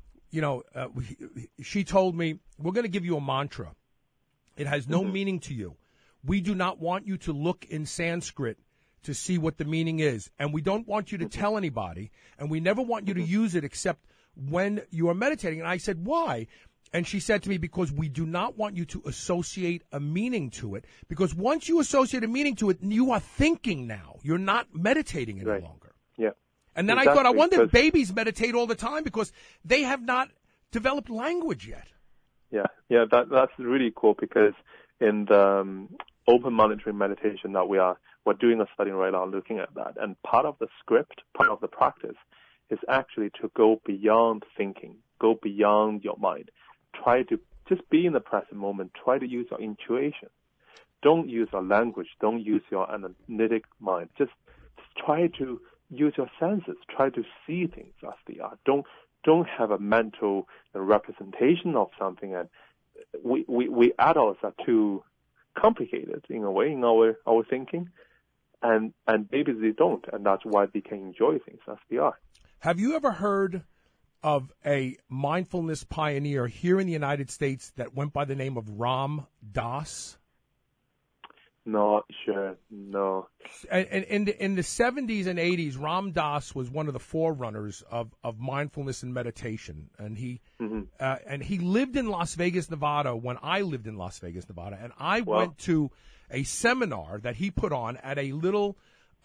S3: she told me, we're going to give you a mantra. It has no meaning to you. We do not want you to look in Sanskrit to see what the meaning is, and we don't want you to tell anybody, and we never want you to use it except when you are meditating. And I said, why? And she said to me, because we do not want you to associate a meaning to it, because once you associate a meaning to it, you are thinking now. You're not meditating any longer.
S12: Yeah.
S3: And then I thought, I wonder if babies meditate all the time because they have not developed language yet.
S12: Yeah, that's really cool, because in the open monitoring meditation that we're doing a study right now looking at that, and part of the script, part of the practice is actually to go beyond thinking, go beyond your mind. Try to just be in the present moment. Try to use your intuition. Don't use your language. Don't use your analytic mind. Just try to use your senses. Try to see things as they are. Don't have a mental representation of something. And we adults are too complicated in a way in our thinking, and babies, they don't, and that's why they can enjoy things as they are.
S3: Have you ever heard of a mindfulness pioneer here in the United States that went by the name of Ram Dass?
S12: Not sure, no.
S3: in the 70s and 80s, Ram Dass was one of the forerunners of mindfulness and meditation, and he lived in Las Vegas, Nevada when I lived in Las Vegas, Nevada, and I went to a seminar that he put on at a little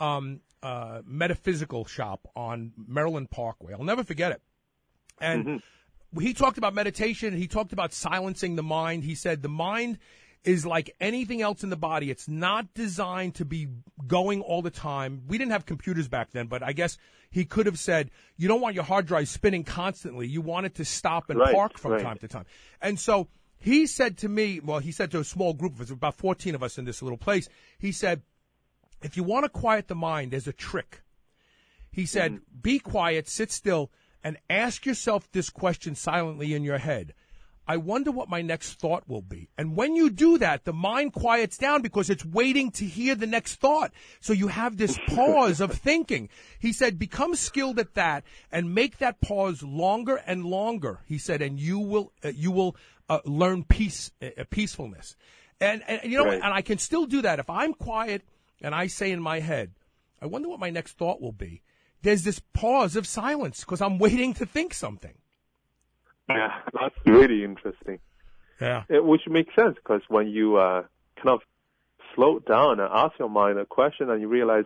S3: metaphysical shop on Maryland Parkway. I'll never forget it. And he talked about meditation. He talked about silencing the mind. He said the mind is like anything else in the body. It's not designed to be going all the time. We didn't have computers back then, but I guess he could have said, you don't want your hard drive spinning constantly. You want it to stop and park from time to time. And so he said to me, well, he said to a small group of us, about 14 of us in this little place, he said, if you want to quiet the mind, there's a trick. He said, be quiet, sit still, and ask yourself this question silently in your head. I wonder what my next thought will be. And when you do that, the mind quiets down because it's waiting to hear the next thought. So you have this pause of thinking. He said, become skilled at that and make that pause longer and longer. He said, and you will learn peacefulness. And you know, and I can still do that. If I'm quiet and I say in my head, I wonder what my next thought will be. There's this pause of silence because I'm waiting to think something.
S12: Yeah, that's really interesting.
S3: Yeah.
S12: Which makes sense because when you kind of slow down and ask your mind a question and you realize,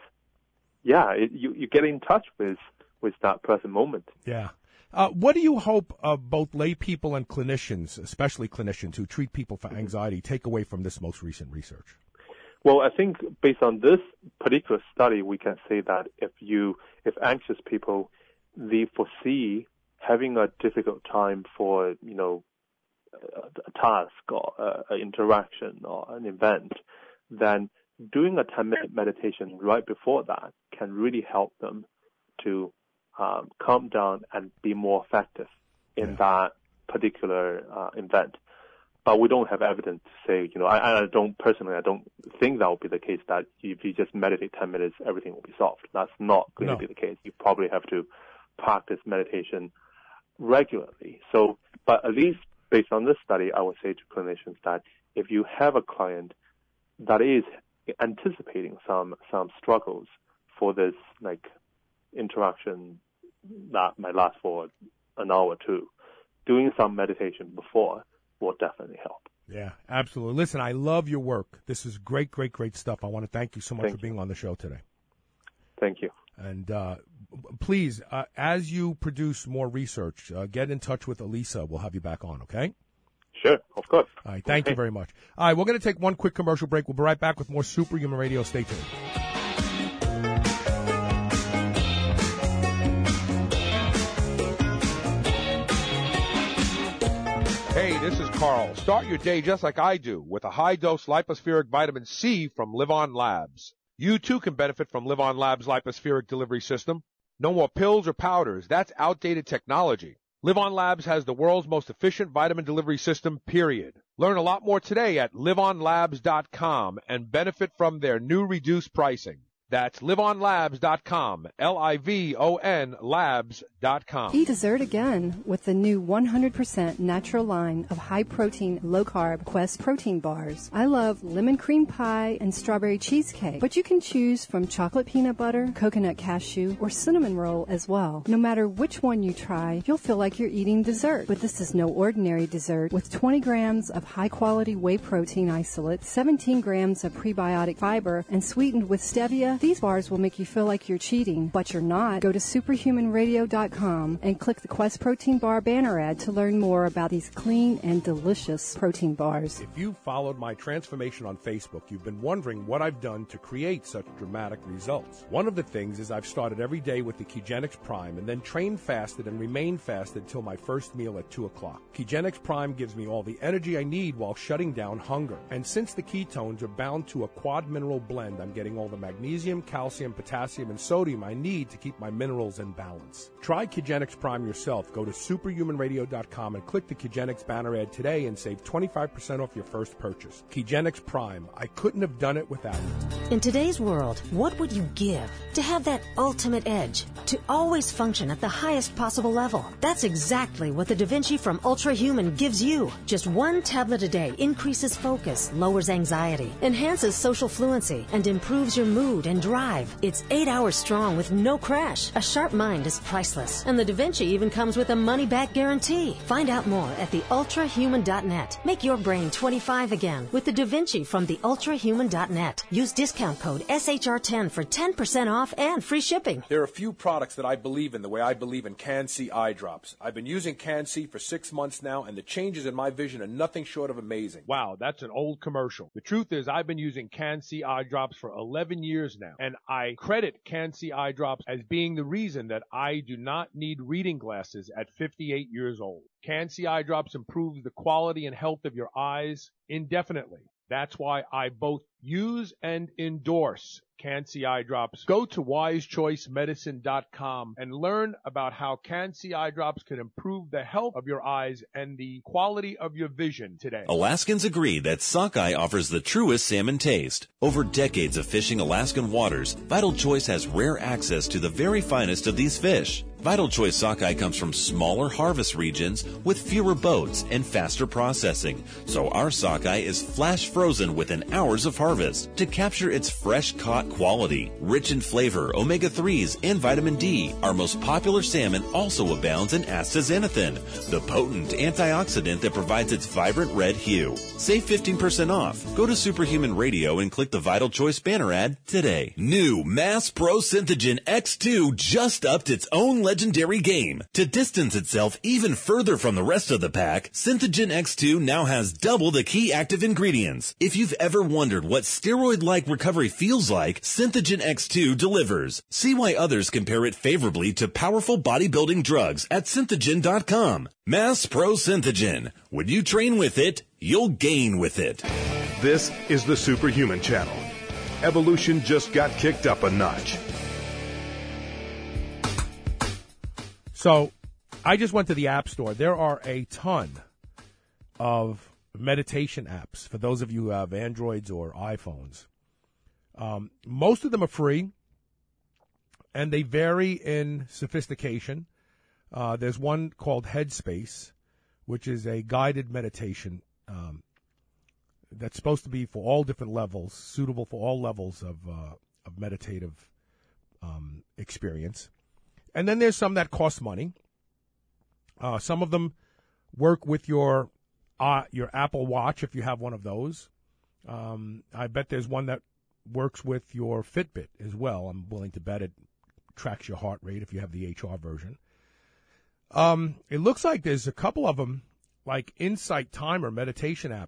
S12: you get in touch with that present moment.
S3: Yeah. What do you hope both lay people and clinicians, especially clinicians who treat people for anxiety, take away from this most recent research?
S12: Well, I think based on this particular study, we can say that if anxious people, they foresee having a difficult time for, a task or an interaction or an event, then doing a 10-minute meditation right before that can really help them to calm down and be more effective in that particular event. But we don't have evidence to say, I don't think that will be the case that if you just meditate 10 minutes, everything will be solved. That's not going to be the case. You probably have to practice meditation regularly. So, but at least based on this study, I would say to clinicians that if you have a client that is anticipating some struggles for this interaction that might last for an hour or two, doing some meditation before will definitely help.
S3: Yeah, absolutely. Listen, I love your work. This is great, great, great stuff. I want to thank you so much for being on the show today.
S12: Thank you.
S3: And please, as you produce more research, get in touch with Elisa. We'll have you back on, okay?
S12: Sure, of course.
S3: All right, thank you very much. All right, we're going to take one quick commercial break. We'll be right back with more Superhuman Radio. Stay tuned. Hey, this is Carl. Start your day just like I do with a high-dose lipospheric vitamin C from LivOn Labs. You, too, can benefit from LivOn Labs' lipospheric delivery system. No more pills or powders. That's outdated technology. LivOn Labs has the world's most efficient vitamin delivery system, period. Learn a lot more today at livonlabs.com and benefit from their new reduced pricing. That's livonlabs.com, Livon labs.com.
S8: Eat dessert again with the new 100% natural line of high-protein, low-carb Quest protein bars. I love lemon cream pie and strawberry cheesecake, but you can choose from chocolate peanut butter, coconut cashew, or cinnamon roll as well. No matter which one you try, you'll feel like you're eating dessert. But this is no ordinary dessert. With 20 grams of high-quality whey protein isolate, 17 grams of prebiotic fiber, and sweetened with stevia, these bars will make you feel like you're cheating, but you're not. Go to superhumanradio.com and click the Quest Protein Bar banner ad to learn more about these clean and delicious protein bars.
S3: If you've followed my transformation on Facebook, you've been wondering what I've done to create such dramatic results. One of the things is I've started every day with the Kegenix Prime and then trained fasted and remained fasted till my first meal at 2 o'clock. Kegenix Prime gives me all the energy I need while shutting down hunger. And since the ketones are bound to a quad mineral blend, I'm getting all the magnesium, calcium, potassium, and sodium I need to keep my minerals in balance. Try Kegenix Prime yourself. Go to superhumanradio.com and click the Kegenix banner ad today and save 25% off your first purchase. Kegenix Prime. I couldn't have done it without it.
S6: In today's world, what would you give to have that ultimate edge? To always function at the highest possible level? That's exactly what the Da Vinci from Ultrahuman gives you. Just one tablet a day increases focus, lowers anxiety, enhances social fluency, and improves your mood and and drive. It's 8 hours strong with no crash. A sharp mind is priceless. And the DaVinci even comes with a money-back guarantee. Find out more at theultrahuman.net. Make your brain 25 again with the DaVinci from theultrahuman.net. Use discount code SHR10 for 10% off and free shipping.
S3: There are a few products that I believe in the way I believe in Can-C eye drops. I've been using Can-C for 6 months now, and the changes in my vision are nothing short of amazing. Wow, that's an old commercial. The truth is I've been using Can-C eye drops for 11 years now, and I credit Can-C eye drops as being the reason that I do not need reading glasses at 58 years old. Can-C eye drops improves the quality and health of your eyes indefinitely. That's why I both use and endorse Can-C eye drops. Go to wisechoicemedicine.com and learn about how Can-C eye drops can improve the health of your eyes and the quality of your vision today.
S7: Alaskans agree that sockeye offers the truest salmon taste. Over decades of fishing Alaskan waters, Vital Choice has rare access to the very finest of these fish. Vital Choice sockeye comes from smaller harvest regions with fewer boats and faster processing, so our sockeye is flash frozen within hours of harvest to capture its fresh caught quality. Rich in flavor, omega-3s, and vitamin D, our most popular salmon also abounds in astaxanthin, the potent antioxidant that provides its vibrant red hue. Save 15% off. Go to Superhuman Radio and click the Vital Choice banner ad today. New Mass Pro Synthogen X2 just upped its own legendary game. To distance itself even further from the rest of the pack, Synthogen X2 now has double the key active ingredients. If you've ever wondered what steroid-like recovery feels like, Synthogen X2 delivers. See why others compare it favorably to powerful bodybuilding drugs at Synthogen.com. Mass Pro Synthogen. When you train with it, you'll gain with it.
S1: This is the Superhuman Channel. Evolution just got kicked up a notch.
S3: So, I just went to the App Store. There are a ton of meditation apps for those of you who have Androids or iPhones. Most of them are free, and they vary in sophistication. There's one called Headspace, which is a guided meditation that's supposed to be for all different levels, suitable for all levels of meditative experience. And then there's some that cost money. Some of them work with your Apple Watch if you have one of those. I bet there's one that works with your Fitbit as well. I'm willing to bet it tracks your heart rate if you have the HR version. It looks like there's a couple of them, like Insight Timer meditation app,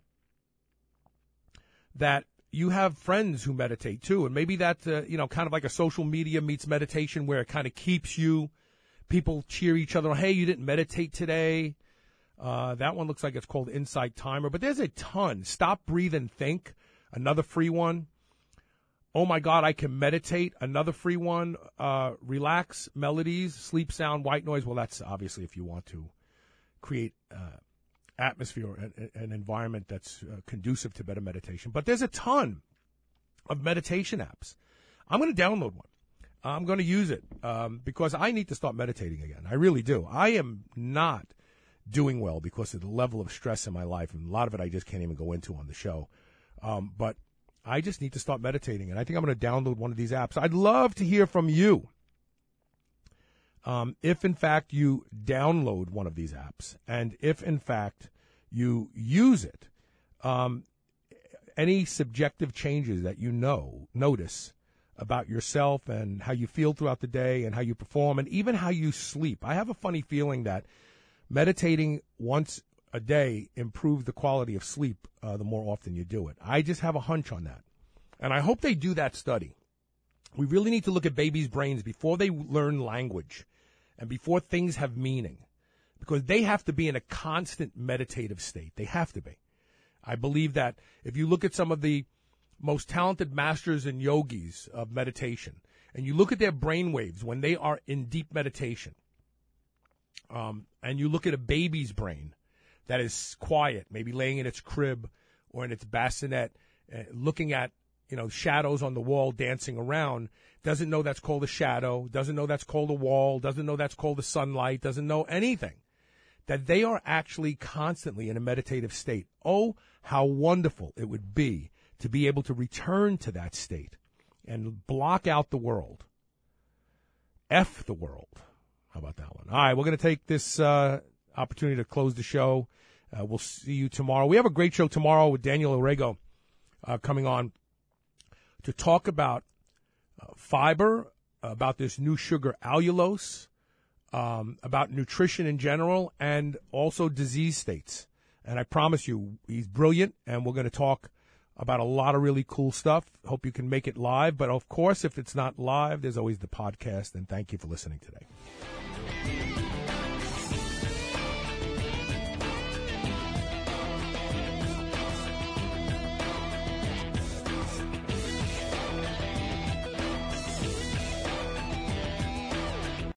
S3: that you have friends who meditate too, and maybe that's kind of like a social media meets meditation where it kind of keeps you. People cheer each other on. Hey, you didn't meditate today. That one looks like it's called Insight Timer, but there's a ton. Stop, Breathe, and Think, another free one. Oh my God, I can meditate, another free one. Relax, Melodies, Sleep Sound, White Noise. Well, that's obviously if you want to create atmosphere, an environment that's conducive to better meditation. But there's a ton of meditation apps. I'm going to download one. I'm going to use it because I need to start meditating again. I really do. I am not doing well because of the level of stress in my life, and a lot of it I just can't even go into on the show. But I just need to start meditating, and I think I'm going to download one of these apps. I'd love to hear from you. If, in fact, you download one of these apps, and if, in fact, you use it, any subjective changes that you notice about yourself and how you feel throughout the day and how you perform and even how you sleep. I have a funny feeling that meditating once a day improves the quality of sleep the more often you do it. I just have a hunch on that. And I hope they do that study. We really need to look at babies' brains before they learn language and before things have meaning, because they have to be in a constant meditative state. They have to be. I believe that if you look at some of the most talented masters and yogis of meditation, and you look at their brain waves when they are in deep meditation, and you look at a baby's brain that is quiet, maybe laying in its crib or in its bassinet, looking at shadows on the wall dancing around, doesn't know that's called a shadow, doesn't know that's called a wall, doesn't know that's called the sunlight, doesn't know anything, that they are actually constantly in a meditative state. Oh, how wonderful it would be to be able to return to that state and block out the world. F the world. How about that one? All right, we're going to take this opportunity to close the show. We'll see you tomorrow. We have a great show tomorrow with Daniel Orrego coming on to talk about fiber, about this new sugar allulose, about nutrition in general, and also disease states. And I promise you, he's brilliant, and we're going to talk about a lot of really cool stuff. Hope you can make it live. But, of course, if it's not live, there's always the podcast. And thank you for listening today.